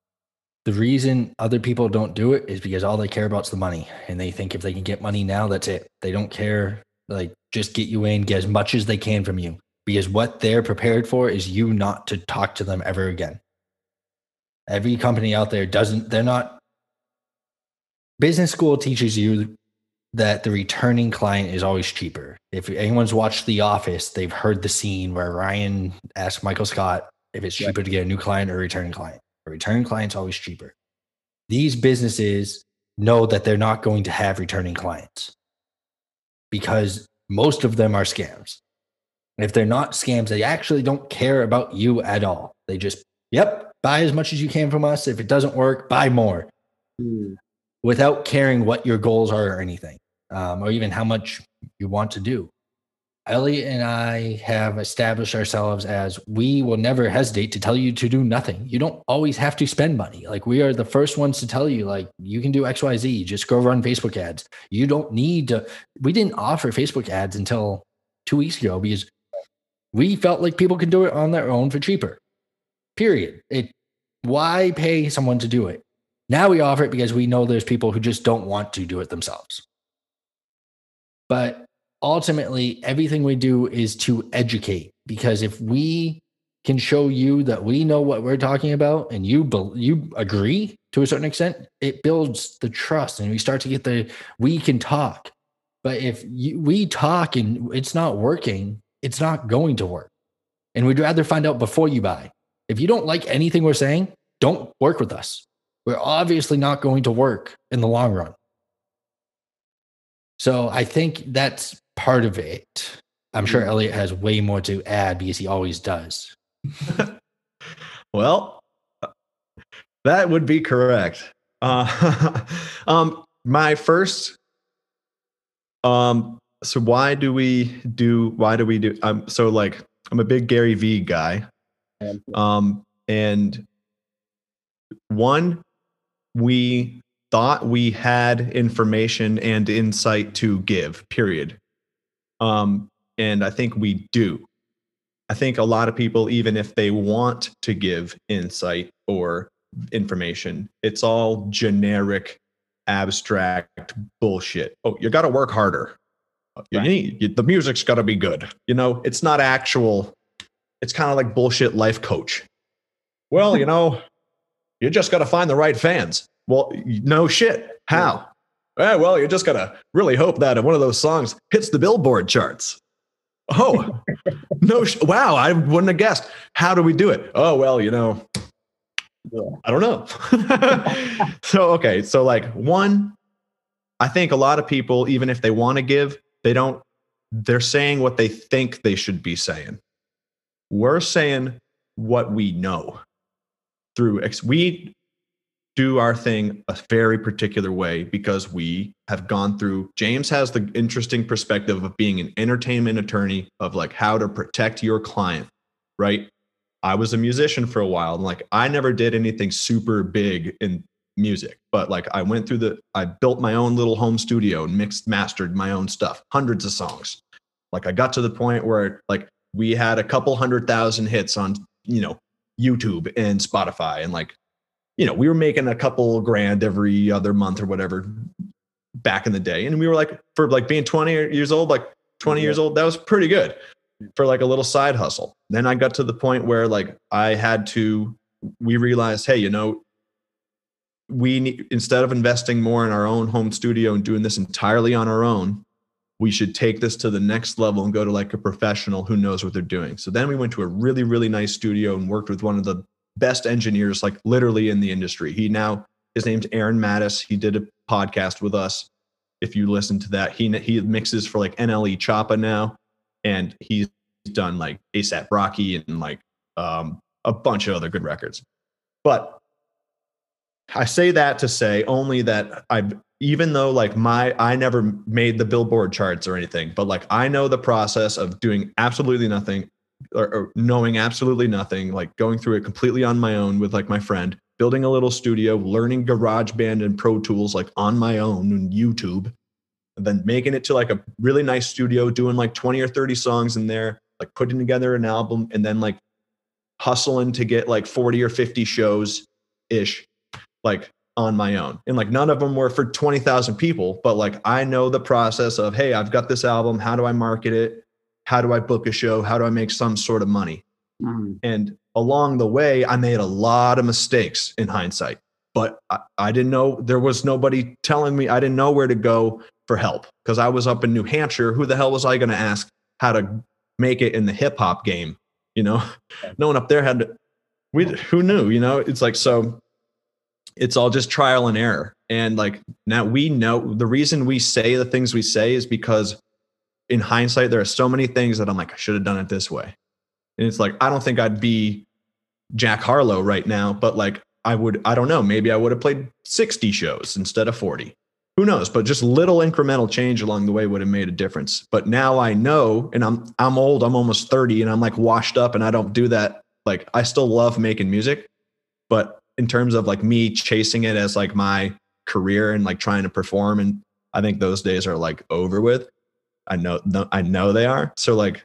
S5: the reason other people don't do it is because all they care about is the money. And they think if they can get money now, that's it. They don't care, like just get you in, get as much as they can from you. Because what they're prepared for is you not to talk to them ever again. Every company out there doesn't, they're not. Business school teaches you that the returning client is always cheaper. If anyone's watched The Office, they've heard the scene where Ryan asked Michael Scott if it's cheaper to get a new client or a returning client. A returning client's always cheaper. These businesses know that they're not going to have returning clients because most of them are scams. If they're not scams, they actually don't care about you at all. They just, yep, buy as much as you can from us. If it doesn't work, buy more. Mm. Without caring what your goals are or anything, um, or even how much you want to do. Elliot and I have established ourselves as we will never hesitate to tell you to do nothing. You don't always have to spend money. Like, we are the first ones to tell you, like, you can do X Y Z, just go run Facebook ads. You don't need to. We didn't offer Facebook ads until two weeks ago because we felt like people can do it on their own for cheaper, period. It, why pay someone to do it? Now we offer it because we know there's people who just don't want to do it themselves. But ultimately, everything we do is to educate, because if we can show you that we know what we're talking about and you you agree to a certain extent, it builds the trust and we start to get the, we can talk. But if you, we talk and it's not working, it's not going to work. And we'd rather find out before you buy. If you don't like anything we're saying, don't work with us. We're obviously not going to work in the long run. So I think that's part of it. I'm sure Elliot has way more to add because he always does.
S3: Well, that would be correct. Uh, um, my first, um, so why do we do, why do we do, um, so like, I'm a big Gary Vee guy. Um, and one, we thought we had information and insight to give, period. Um, and I think we do. I think a lot of people, even if they want to give insight or information, it's all generic, abstract bullshit. Oh, you got to work harder. You
S6: Right.
S3: need, you, the music's got to be good. You know, it's not actual. It's kind of like bullshit life coach. Well, you know, you just got to find the right fans. Well, no shit. How? Eh, well, you just got to really hope that one of those songs hits the Billboard charts. Oh, no. Sh- wow. I wouldn't have guessed. How do we do it? Oh, well, you know, I don't know. So, okay. So like one, I think a lot of people, even if they want to give, they don't, they're saying what they think they should be saying. We're saying what we know through, ex- we do our thing a very particular way because we have gone through, James has the interesting perspective of being an entertainment attorney, of like how to protect your client, right? I was a musician for a while, and like I never did anything super big in music, but like I went through the, I built my own little home studio and mixed, mastered my own stuff, hundreds of songs. Like I got to the point where like we had a couple hundred thousand hits on, you know, YouTube and Spotify, and like, you know, we were making a couple grand every other month or whatever back in the day. And we were like, for like being twenty years old, like twenty yeah. years old, that was pretty good for like a little side hustle. Then I got to the point where like I had to, we realized, hey, you know, we need, instead of investing more in our own home studio and doing this entirely on our own, we should take this to the next level and go to like a professional who knows what they're doing. So then we went to a really, really nice studio and worked with one of the best engineers, like literally in the industry. He now, his name's Aaron Mattis. He did a podcast with us. If you listen to that, he he mixes for like N L E Choppa now, and he's done like ASAP Rocky and like um, a bunch of other good records. But I say that to say only that I've, even though like my, I never made the Billboard charts or anything, but like I know the process of doing absolutely nothing. Or, or knowing absolutely nothing, like going through it completely on my own with like my friend, building a little studio, learning GarageBand and Pro Tools like on my own and YouTube, and then making it to like a really nice studio, doing like twenty or thirty songs in there, like putting together an album, and then like hustling to get like forty or fifty shows ish, like on my own. And like none of them were for twenty thousand people, but like I know the process of, hey, I've got this album. How do I market it? How do I book a show? How do I make some sort of money? Mm-hmm. And along the way, I made a lot of mistakes in hindsight, but I, I didn't know, there was nobody telling me, I didn't know where to go for help because I was up in New Hampshire. Who the hell was I going to ask how to make it in the hip hop game? You know, no one up there had to, we, who knew, you know, it's like, so it's all just trial and error. And like, now we know the reason we say the things we say is because in hindsight, there are so many things that I'm like, I should have done it this way. And it's like, I don't think I'd be Jack Harlow right now, but like, I would, I don't know, maybe I would have played sixty shows instead of forty. Who knows? But just little incremental change along the way would have made a difference. But now I know, and I'm, I'm old, I'm almost thirty and I'm like washed up and I don't do that. Like, I still love making music, but in terms of like me chasing it as like my career and like trying to perform, and I think those days are like over with. I know, I know they are. So like,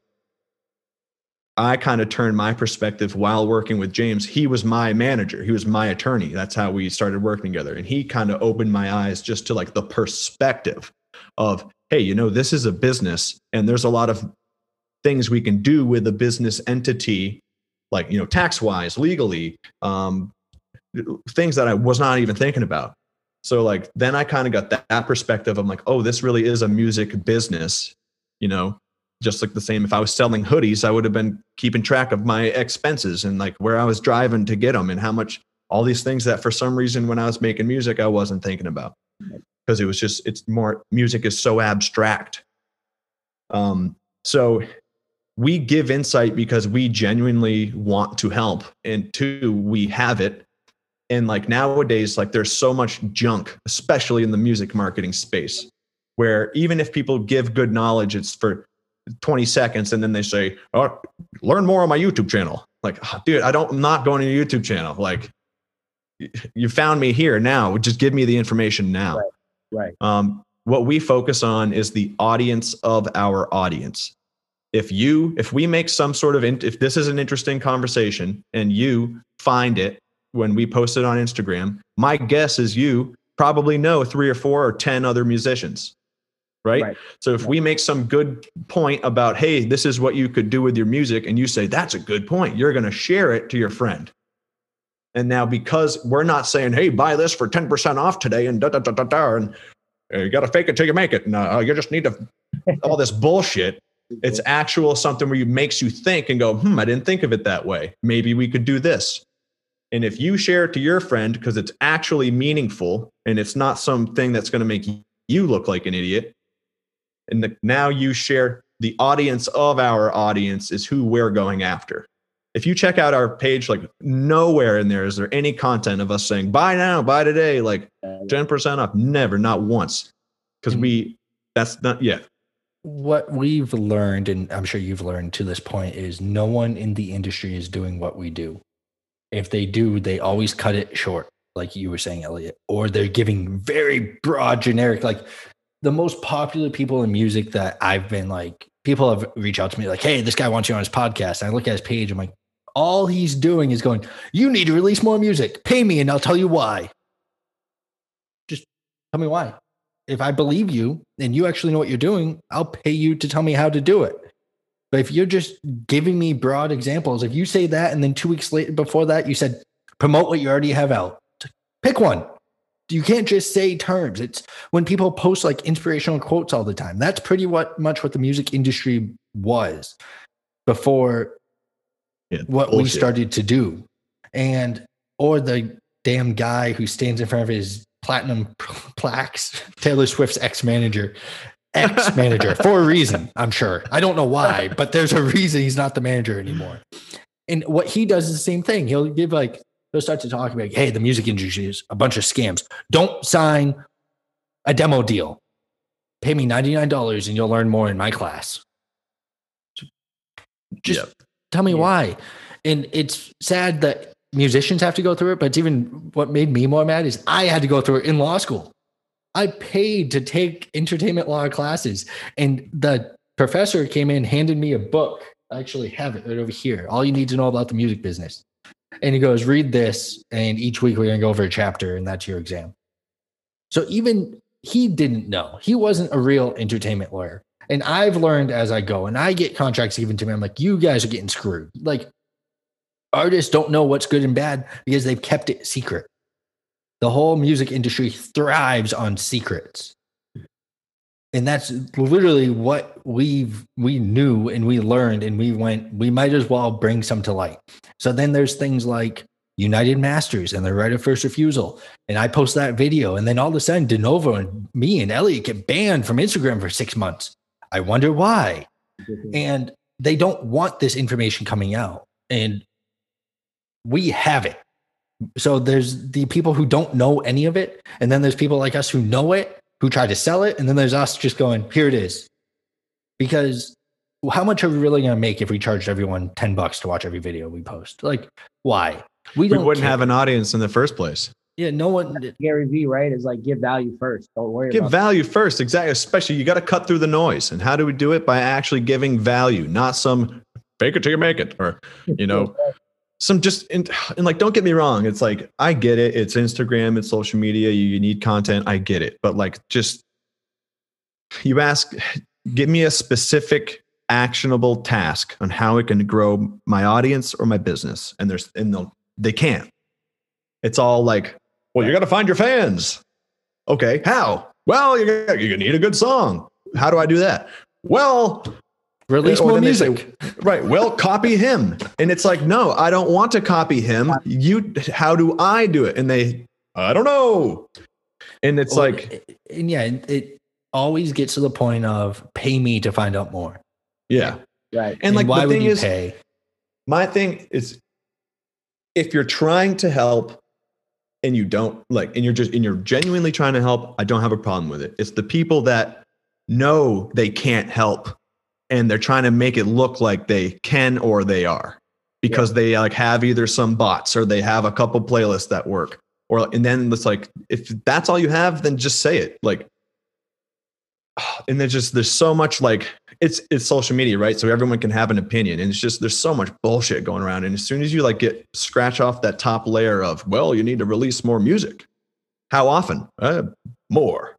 S3: I kind of turned my perspective while working with James. He was my manager. He was my attorney. That's how we started working together. And he kind of opened my eyes just to like the perspective of, hey, you know, this is a business and there's a lot of things we can do with a business entity, like, you know, tax wise, legally, um, things that I was not even thinking about. So like, then I kind of got that, that perspective. I'm like, oh, this really is a music business, you know, just like the same. If I was selling hoodies, I would have been keeping track of my expenses and like where I was driving to get them and how much, all these things that for some reason when I was making music, I wasn't thinking about because it was just, it's more, music is so abstract. Um, so we give insight because we genuinely want to help, and two, we have it. And like nowadays, like there's so much junk, especially in the music marketing space, where even if people give good knowledge, it's for twenty seconds. And then they say, oh, learn more on my YouTube channel. Like, oh, dude, I don't, I'm not going to your YouTube channel. Like, you found me here now, just give me the information now.
S6: Right. Right.
S3: Um, what we focus on is the audience of our audience. If you, if we make some sort of, in, if this is an interesting conversation and you find it when we post it on Instagram, my guess is you probably know three or four or ten other musicians. Right? Right. So if we make some good point about, hey, this is what you could do with your music, and you say, that's a good point, you're going to share it to your friend. And now, because we're not saying, hey, buy this for ten percent off today and da, da, da, da, da, and uh, you got to fake it till you make it. And uh, you just need to, all this bullshit. It's actual something where you makes you think and go, hmm, I didn't think of it that way. Maybe we could do this. And if you share it to your friend, because it's actually meaningful and it's not something that's going to make you look like an idiot, and the, now you share, the audience of our audience is who we're going after. If you check out our page, like nowhere in there is there any content of us saying, buy now, buy today, like ten percent off. Never, not once. Because we, that's not, yeah.
S5: What we've learned, and I'm sure you've learned to this point, is no one in the industry is doing what we do. If they do, they always cut it short, like you were saying, Elliot, or they're giving very broad, generic, like, the most popular people in music that I've been like, people have reached out to me like, hey, this guy wants you on his podcast. And I look at his page. I'm like, all he's doing is going, you need to release more music. Pay me and I'll tell you why. Just tell me why. If I believe you and you actually know what you're doing, I'll pay you to tell me how to do it. But if you're just giving me broad examples, if you say that and then two weeks later before that, you said, promote what you already have out, pick one. You can't just say terms. It's when people post like inspirational quotes all the time. That's pretty what, much what the music industry was before yeah, what bullshit. we started to do. And, or the damn guy who stands in front of his platinum plaques, Taylor Swift's ex-manager, ex-manager for a reason, I'm sure. I don't know why, but there's a reason he's not the manager anymore. And what he does is the same thing. He'll give like, He'll start to talk about, hey, the music industry is a bunch of scams. Don't sign a demo deal. Pay me ninety-nine dollars and you'll learn more in my class. Just yep. tell me yeah. why. And it's sad that musicians have to go through it, but it's even what made me more mad is I had to go through it in law school. I paid to take entertainment law classes, and the professor came in, handed me a book. I actually have it right over here. All you need to know about the music business. And he goes, read this, and each week we're going to go over a chapter, and that's your exam. So even he didn't know. He wasn't a real entertainment lawyer. And I've learned as I go, and I get contracts given to me. I'm like, you guys are getting screwed. Like, artists don't know what's good and bad because they've kept it secret. The whole music industry thrives on secrets. And that's literally what we've we knew and we learned, and we went, we might as well bring some to light. So then there's things like United Masters and the right of first refusal. And I post that video, and then all of a sudden De Novo and me and Elliot get banned from Instagram for six months. I wonder why. And they don't want this information coming out. And we have it. So there's the people who don't know any of it. And then there's people like us who know it, who try to sell it. And then there's us just going, here it is. Because how much are we really going to make if we charged everyone ten bucks to watch every video we post? Like, why?
S3: We, we wouldn't care. Have an audience in the first place.
S5: Yeah, no one.
S6: Gary Vee, right, is like give value first. Don't worry
S3: give
S6: about
S3: value
S6: that.
S3: first. Exactly. Especially you got to cut through the noise. And how do we do it? By actually giving value, not some fake it till you make it, or, you know, some just, and, and like, don't get me wrong. It's like, I get it. It's Instagram, it's social media. You, you need content. I get it. But like, just, you ask, give me a specific actionable task on how it can grow my audience or my business. And there's, and they'll, they can't. It's all like, well, you got to find your fans. Okay. How? Well, you're, you need a good song. How do I do that? Well,
S5: release more music.
S3: Say, right. Well, copy him. And it's like, no, I don't want to copy him. You, how do I do it? And they, I don't know. And it's well, like,
S5: and yeah, it always gets to the point of pay me to find out more.
S3: Yeah.
S6: Right.
S3: And, and like,
S5: why
S3: the
S5: would
S3: thing
S5: you
S3: is,
S5: pay?
S3: My thing is, if you're trying to help and you don't like, and you're just, and you're genuinely trying to help, I don't have a problem with it. It's the people that know they can't help and they're trying to make it look like they can, or they are, because yeah. they like have either some bots or they have a couple playlists that work, or, and then it's like, if that's all you have, then just say it. Like, and there's just, there's so much like, it's, it's social media, right? So everyone can have an opinion, and it's just, there's so much bullshit going around. And as soon as you like get scratch off that top layer of, well, you need to release more music. How often? Uh, more.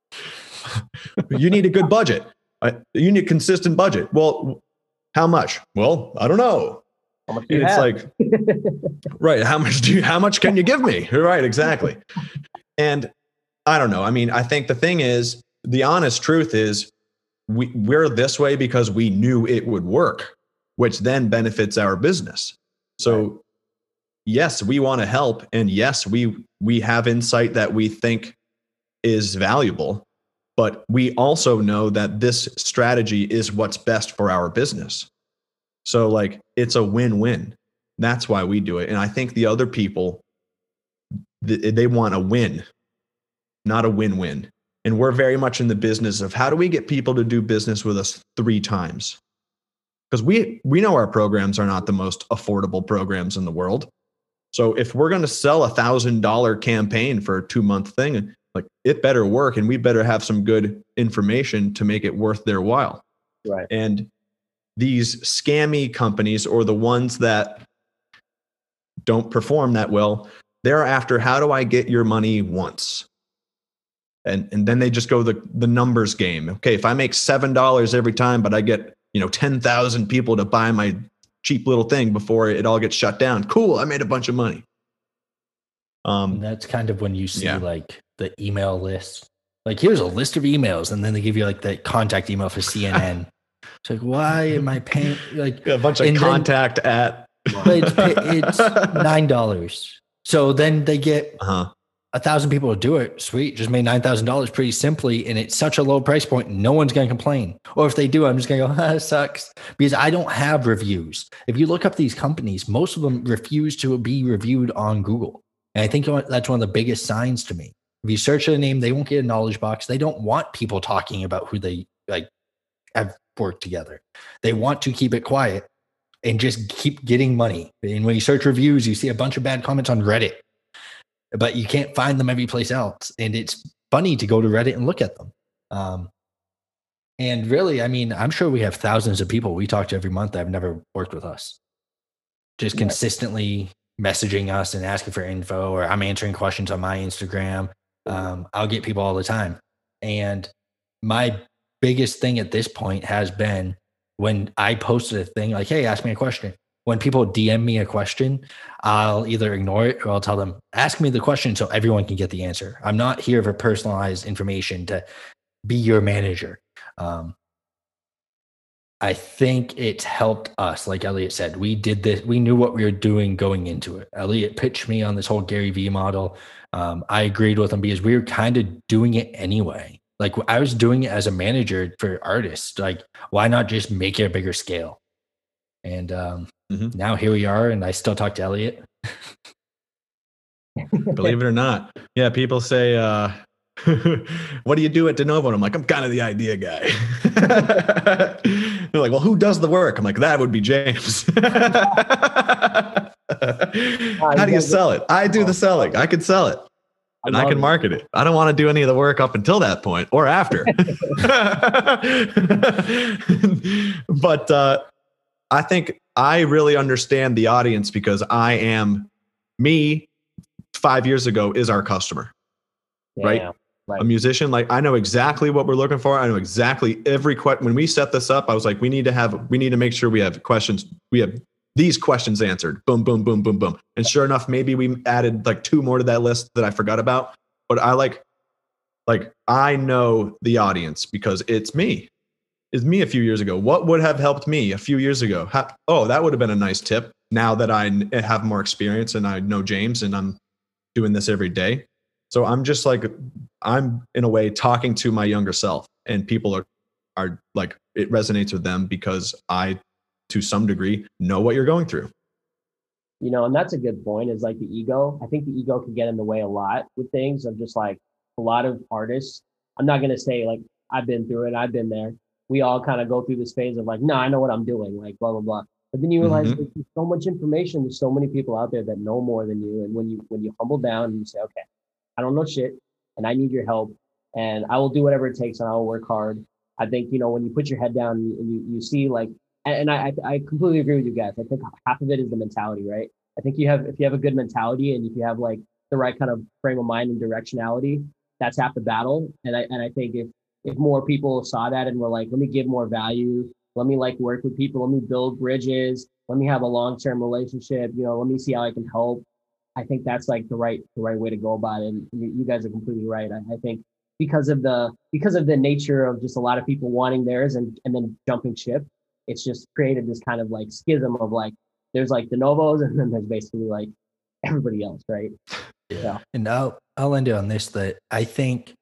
S3: You need a good budget. Uh, you need a consistent budget. Well, how much? Well, I don't know.
S6: How much
S3: do you and it's have? Like, right. How much do you, how much can you give me? Right. Exactly. And I don't know. I mean, I think the thing is, the honest truth is we, we're this way because we knew it would work, which then benefits our business. So right. Yes, we want to help. And yes, we, we have insight that we think is valuable, but we also know that this strategy is what's best for our business. So like, it's a win-win. That's why we do it. And I think the other people, they want a win, not a win-win. And we're very much in the business of how do we get people to do business with us three times? Because we, we know our programs are not the most affordable programs in the world. So if we're going to sell a thousand dollar campaign for a two month thing, like it better work, and we better have some good information to make it worth their while.
S6: Right.
S3: And these scammy companies, or the ones that don't perform that well, they're after, how do I get your money once? And and then they just go the, the numbers game. Okay, if I make seven dollars every time, but I get, you know, ten thousand people to buy my cheap little thing before it all gets shut down. Cool, I made a bunch of money. Um,
S5: and that's kind of when you see
S3: yeah.
S5: like the email list. Like, here's a list of emails, and then they give you like the contact email for C N N. It's like, why am I paying like
S3: a bunch of contact then, at?
S5: But it's, it's nine dollars. So then they get.
S3: Uh-huh.
S5: A thousand people to do it. Sweet. Just made nine thousand dollars pretty simply. And it's such a low price point. No one's going to complain. Or if they do, I'm just going to go, ah, it sucks, because I don't have reviews. If you look up these companies, most of them refuse to be reviewed on Google. And I think that's one of the biggest signs to me. If you search a name, they won't get a knowledge box. They don't want people talking about who they like have worked together. They want to keep it quiet and just keep getting money. And when you search reviews, you see a bunch of bad comments on Reddit, but you can't find them every place else. And it's funny to go to Reddit and look at them. Um, and really, I mean, I'm sure we have thousands of people we talk to every month that have never worked with us, just yeah. consistently messaging us and asking for info, or I'm answering questions on my Instagram. Um, I'll get people all the time. And my biggest thing at this point has been when I posted a thing like, hey, ask me a question. when people D M me a question, I'll either ignore it or I'll tell them, ask me the question so everyone can get the answer. I'm not here for personalized information to be your manager. Um, I think it's helped us. Like Elliot said, we did this. We knew what we were doing going into it. Elliot pitched me on this whole Gary Vee model. Um, I agreed with him because we were kind of doing it anyway. Like I was doing it as a manager for artists. Like, why not just make it a bigger scale? And um, mm-hmm. now here we are, and I still talk to Elliot.
S3: Believe it or not. Yeah, people say, uh, what do you do at Denuvo? And I'm like, I'm kind of the idea guy. They're like, well, who does the work? I'm like, that would be James. How do you sell it? I do the selling. I can sell it. And I, I can market it. I don't want to do any of the work up until that point or after. But uh, I think I really understand the audience because I am me five years ago is our customer, yeah, right? right? A musician, like I know exactly what we're looking for. I know exactly every question. When we set this up, I was like, we need to have, we need to make sure we have questions. We have these questions answered. Boom, boom, boom, boom, boom. And sure enough, maybe we added like two more to that list that I forgot about. But I like, like I know the audience because it's me. It's me a few years ago. What would have helped me a few years ago? How, oh, that would have been a nice tip. Now that I have more experience and I know James and I'm doing this every day. So I'm just like, I'm in a way talking to my younger self, and people are, are like, it resonates with them because I, to some degree, know what you're going through.
S6: You know, and that's a good point, is like the ego. I think the ego can get in the way a lot with things of just like a lot of artists. I'm not going to say like, I've been through it. I've been there. We all kind of go through this phase of like, no, I know what I'm doing, like blah, blah, blah. But then you realize mm-hmm. there's so much information. There's so many people out there that know more than you. And when you, when you humble down and you say, okay, I don't know shit and I need your help and I will do whatever it takes and I will work hard. I think, you know, when you put your head down and you, you see like, and I, I completely agree with you guys. I think half of it is the mentality, right? I think you have, if you have a good mentality and if you have like the right kind of frame of mind and directionality, that's half the battle. And I, and I think if, if more people saw that and were like, let me give more value, let me like work with people, let me build bridges, let me have a long-term relationship, you know, let me see how I can help. I think that's like the right, the right way to go about it. And you, you guys are completely right. I, I think because of the, because of the nature of just a lot of people wanting theirs and, and then jumping ship, it's just created this kind of like schism of like, there's like Denovos and then there's basically like everybody else. Right.
S5: Yeah. So. And I'll, I'll end it on this, that I think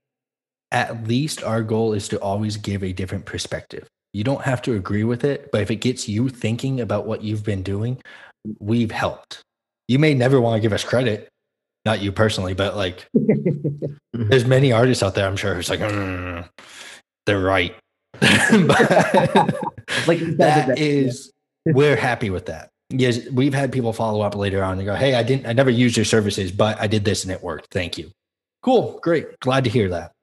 S5: at least our goal is to always give a different perspective. You don't have to agree with it, but if it gets you thinking about what you've been doing, we've helped. You may never want to give us credit, not you personally, but like there's many artists out there, I'm sure, who's like, mm, they're right. But like that is, we're happy with that. Yes, we've had people follow up later on and go, hey, I didn't, I never used your services, but I did this and it worked. Thank you. Cool. Great. Glad to hear that.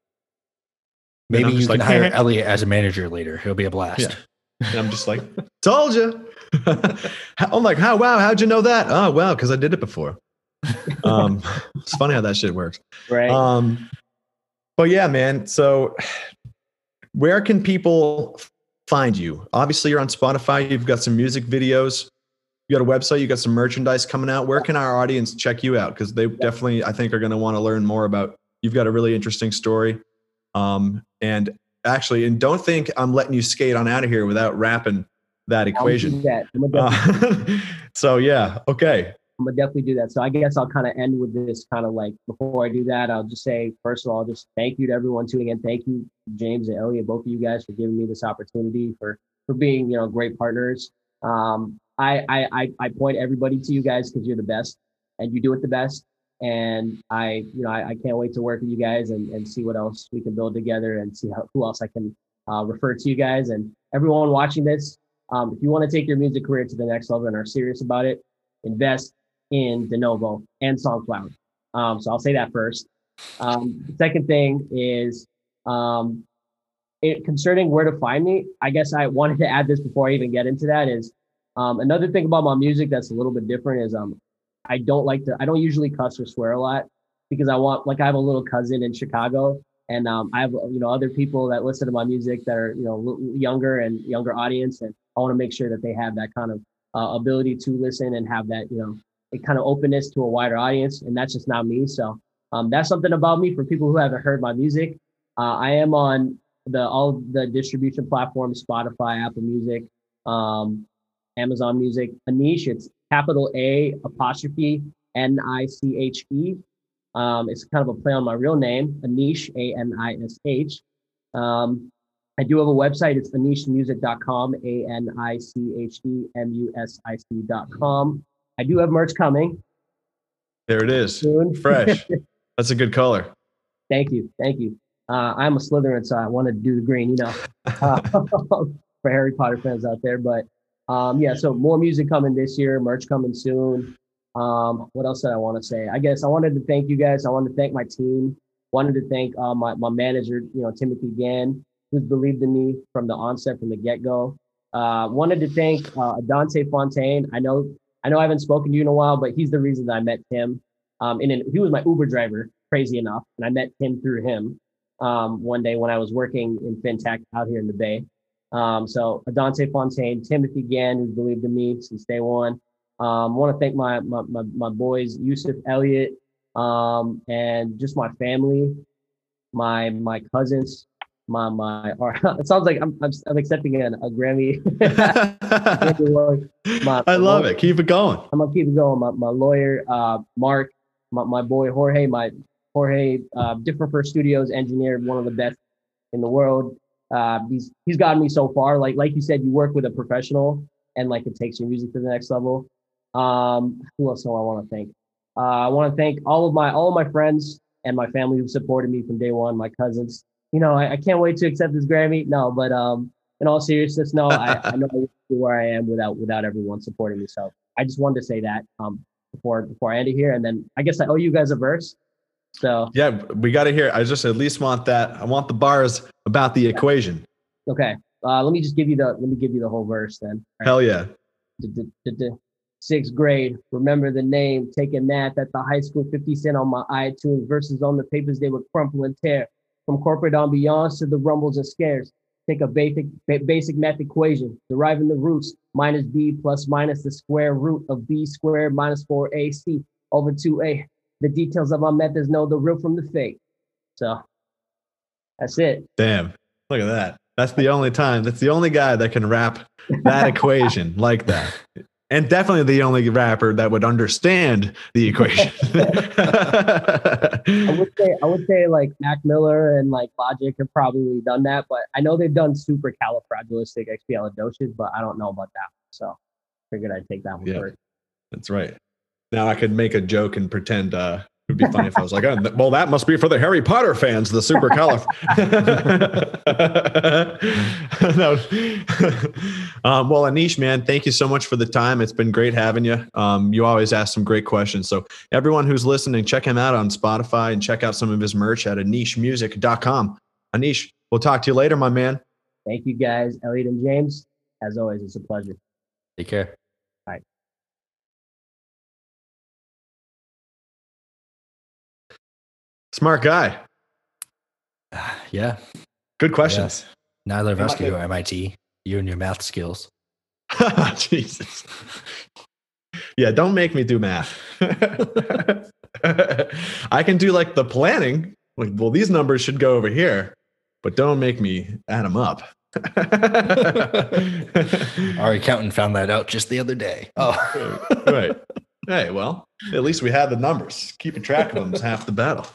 S5: Maybe you can like, hire Elliot as a manager later. He'll be a blast.
S3: Yeah. And I'm just like, told you. I'm like, how, wow, how'd you know that? Oh, well, because I did it before. Um, it's funny how that shit works.
S6: Right.
S3: Um, but yeah, man. So where can people find you? Obviously, you're on Spotify. You've got some music videos. You got a website. You got some merchandise coming out. Where can our audience check you out? Because they definitely, I think, are going to want to learn more about. You've got a really interesting story. Um, and actually, and don't think I'm letting you skate on out of here without wrapping that equation.
S6: That.
S3: Uh, so yeah, okay.
S6: I'm gonna definitely do that. So I guess I'll kind of end with this kind of like, before I do that, I'll just say, first of all, just thank you to everyone tuning in. Thank you, James and Elliot, both of you guys, for giving me this opportunity, for, for being, you know, great partners. Um, I, I, I, I point everybody to you guys because you're the best and you do it the best. And I, you know, I, I can't wait to work with you guys and, and see what else we can build together and see how, who else I can uh, refer to you guys. And everyone watching this, um, if you want to take your music career to the next level and are serious about it, invest in Denuvo and SoundCloud. Um, so I'll say that first. Um, the second thing is um, it, concerning where to find me, I guess I wanted to add this before I even get into that is um, another thing about my music that's a little bit different is um, I don't like to, I don't usually cuss or swear a lot because I want, like I have a little cousin in Chicago and um, I have, you know, other people that listen to my music that are, you know, younger and younger audience. And I want to make sure that they have that kind of uh, ability to listen and have that, you know, a kind of openness to a wider audience. And that's just not me. So um, that's something about me for people who haven't heard my music. Uh, I am on the all the distribution platforms, Spotify, Apple Music, um, Amazon Music. Anish, it's capital A apostrophe N I C H E. Um, it's kind of a play on my real name, Anish, A N I S H. Um, I do have a website. It's anish music dot com, A N I C H E M U S I C dot com. I do have merch coming.
S3: There it is.
S6: Soon.
S3: Fresh. That's a good color.
S6: Thank you. Thank you. Uh, I'm a Slytherin, so I wanted to do the green, you know, uh, for Harry Potter fans out there. But um, yeah, so more music coming this year, merch coming soon. Um, what else did I want to say? I guess I wanted to thank you guys. I wanted to thank my team. Wanted to thank uh, my, my manager, you know, Timothy Gann, who's believed in me from the onset, from the get-go. Uh, wanted to thank uh, Dante Fontaine. I know I know I haven't spoken to you in a while, but he's the reason that I met Tim. Um, and he was my Uber driver, crazy enough. And I met Tim through him um, one day when I was working in FinTech out here in the Bay. Um, so Dante Fontaine, Timothy Gann, who's believed in me since day one. Um, want to thank my, my, my, my boys, Yusuf, Elliott, um, and just my family, my, my cousins, my, my, or, it sounds like I'm, I'm, I'm accepting an, a Grammy. my,
S3: I love
S6: lawyer,
S3: it. Keep it going.
S6: I'm gonna keep it going. My, my lawyer, uh, Mark, my, my boy, Jorge, my Jorge, uh, Different First Studios engineer, one of the best in the world. Uh, he's, he's gotten me so far. Like, like you said, you work with a professional and like it takes your music to the next level. Um, who else do I want to thank? Uh, I want to thank all of my all of my friends and my family who supported me from day one. My cousins, you know, I, I can't wait to accept this Grammy. No, but um, in all seriousness, no, I, I know where I am without without everyone supporting me. So I just wanted to say that um before before I end it here, and then I guess I owe you guys a verse. So
S3: yeah, we got to hear. I just at least want that. I want the bars about the equation.
S6: Okay, uh, let me just give you the let me give you the whole verse then.
S3: Hell yeah.
S6: Sixth grade, remember the name, taking math at the high school, fifty cent on my iTunes, verses on the papers, they would crumple and tear. From corporate ambiance to the rumbles and scares. Take a basic basic math equation, deriving the roots, minus b plus minus the square root of b squared minus four a c over two a. The details of my methods know the real from the fake. So that's it.
S3: Damn, look at that. That's the only time, that's the only guy that can rap that equation like that. And definitely the only rapper that would understand the equation.
S6: I would say, I would say like Mac Miller and like Logic have probably done that, but I know they've done supercalifragilisticexpialidocious, but I don't know about that. So figured I'd take that one
S3: yeah,
S6: first.
S3: That's right. Now I could make a joke and pretend uh, it would be funny if I was like, oh, well, that must be for the Harry Potter fans, the supercalif. no. um, well, Anish, man, thank you so much for the time. It's been great having you. Um, you always ask some great questions. So everyone who's listening, check him out on Spotify and check out some of his merch at anish music dot com. Anish, we'll talk to you later, my man.
S6: Thank you guys, Elliot and James. As always, it's a pleasure.
S5: Take care.
S6: Bye.
S3: Smart guy.
S5: Uh, yeah.
S3: Good questions.
S5: Yeah. Neither of us can go to M I T. You and your math skills.
S3: Jesus. Yeah, don't make me do math. I can do like the planning. Like, well, these numbers should go over here, but don't make me add them up.
S5: Our accountant found that out just the other day. Oh,
S3: right. Hey, well, at least we had the numbers. Keeping track of them is half the battle.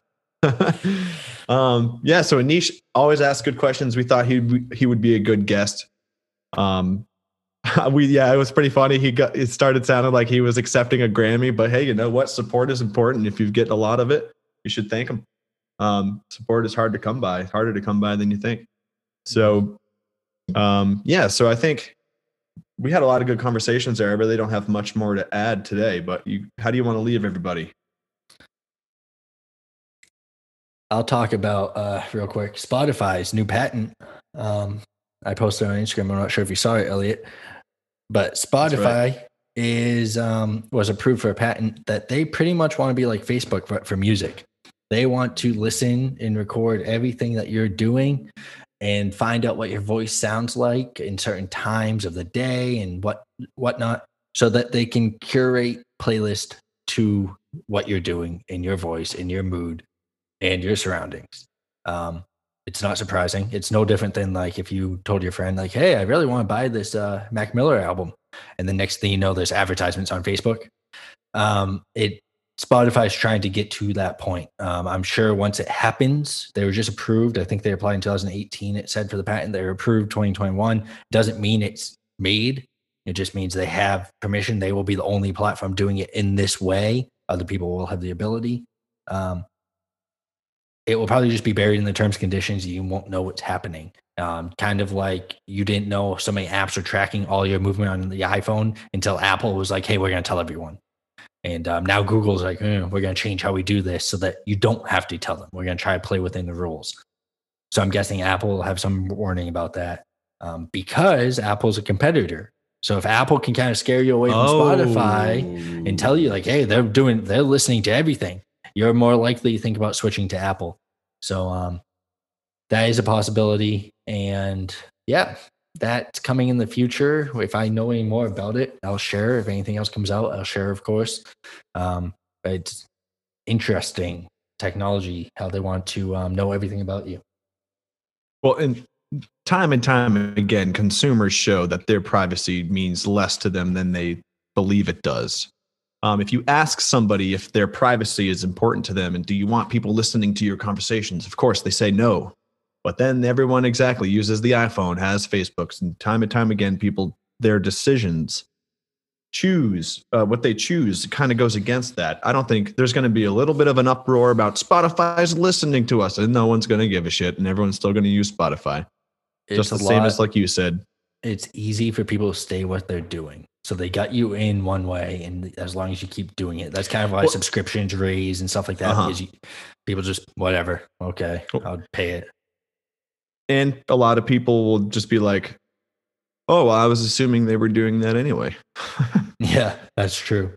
S3: um, yeah. So Anish always asks good questions. We thought he he would be a good guest. Um, we yeah, it was pretty funny. He got it started sounding like he was accepting a Grammy, but hey, you know what? Support is important. If you get a lot of it, you should thank him. Um, support is hard to come by, harder to come by than you think. So, um, yeah. So I think we had a lot of good conversations there. I really don't have much more to add today, but you, how do you want to leave everybody?
S5: I'll talk about uh, real quick Spotify's new patent. Um, I posted on Instagram. I'm not sure if you saw it, Elliot, but Spotify right. is um, was approved for a patent that they pretty much want to be like Facebook for, for music. They want to listen and record everything that you're doing and find out what your voice sounds like in certain times of the day and what whatnot. so that they can curate playlist to what you're doing in your voice, in your mood, and your surroundings. Um, it's not surprising. It's no different than like if you told your friend like, hey, I really want to buy this uh, Mac Miller album. And the next thing you know, there's advertisements on Facebook. Um, it Spotify's trying to get to that point. Um, I'm sure once it happens, they were just approved. I think they applied in two thousand eighteen. It said for the patent they were approved twenty twenty-one. Doesn't mean it's made. It just means they have permission. They will be the only platform doing it in this way. Other people will have the ability. Um, it will probably just be buried in the terms and conditions. You won't know what's happening. Um, kind of like you didn't know so many apps are tracking all your movement on the iPhone until Apple was like, hey, we're going to tell everyone. And um, now Google's like, eh, we're going to change how we do this so that you don't have to tell them. We're going to try to play within the rules. So I'm guessing Apple will have some warning about that um, because Apple's a competitor. So if Apple can kind of scare you away from
S3: oh.
S5: Spotify and tell you like, hey, they're doing, they're listening to everything, you're more likely to think about switching to Apple. So um, that is a possibility. And yeah, that's coming in the future. If I know any more about it, I'll share. If anything else comes out, I'll share, of course. Um, but it's interesting technology, how they want to um, know everything about you.
S3: Well, and time and time again, consumers show that their privacy means less to them than they believe it does. Um, if you ask somebody if their privacy is important to them and do you want people listening to your conversations, of course they say no. But then everyone exactly uses the iPhone, has Facebooks, and time and time again, people, their decisions choose uh, what they choose kind of goes against that. I don't think there's going to be a little bit of an uproar about Spotify's listening to us and no one's going to give a shit and everyone's still going to use Spotify.
S5: It's
S3: Just the same lot, as like you said.
S5: It's easy for people to stay what they're doing. So they got you in one way, and as long as you keep doing it, that's kind of why well, subscriptions raise and stuff like that.
S3: Uh-huh.
S5: Because you, people just, whatever, okay, I'll pay it.
S3: And a lot of people will just be like, oh, well, I was assuming they were doing that anyway.
S5: Yeah, that's true.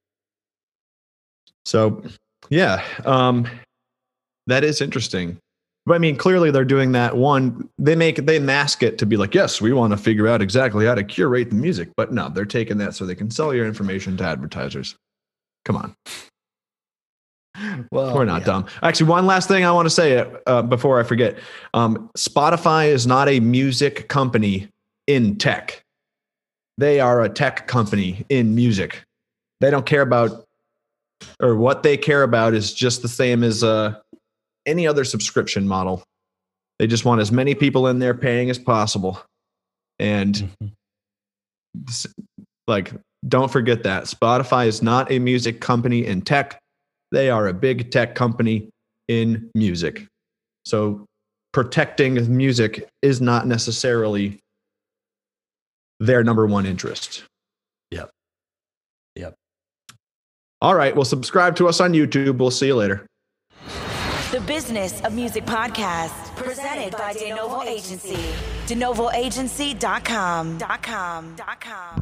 S3: So, yeah, um, that is interesting. But I mean, clearly they're doing that. One, they make they mask it to be like, yes, we want to figure out exactly how to curate the music. But no, they're taking that so they can sell your information to advertisers. Come on. Well, we're not yeah. dumb. Actually, one last thing I want to say uh, before I forget. Um, Spotify is not a music company in tech. They are a tech company in music. They don't care about, or what they care about is just the same as uh, any other subscription model. They just want as many people in there paying as possible. And mm-hmm. like, don't forget that. Spotify is not a music company in tech. They are a big tech company in music. So protecting music is not necessarily their number one interest.
S5: Yep. Yep.
S3: All right. Well, subscribe to us on YouTube. We'll see you later.
S4: The Business of Music Podcast, presented by De Novo Agency. De Novo Agency dot com. .com. .com.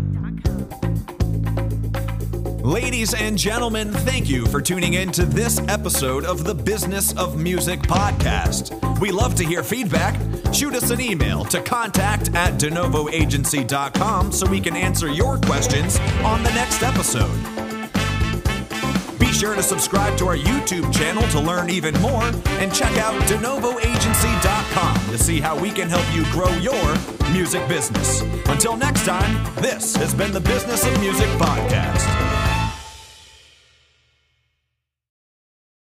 S1: Ladies and gentlemen, thank you for tuning in to this episode of the Business of Music Podcast. We love to hear feedback. Shoot us an email to contact at De Novo Agency dot com so we can answer your questions on the next episode. Be sure to subscribe to our YouTube channel to learn even more and check out De Novo Agency dot com to see how we can help you grow your music business. Until next time, this has been the Business of Music Podcast.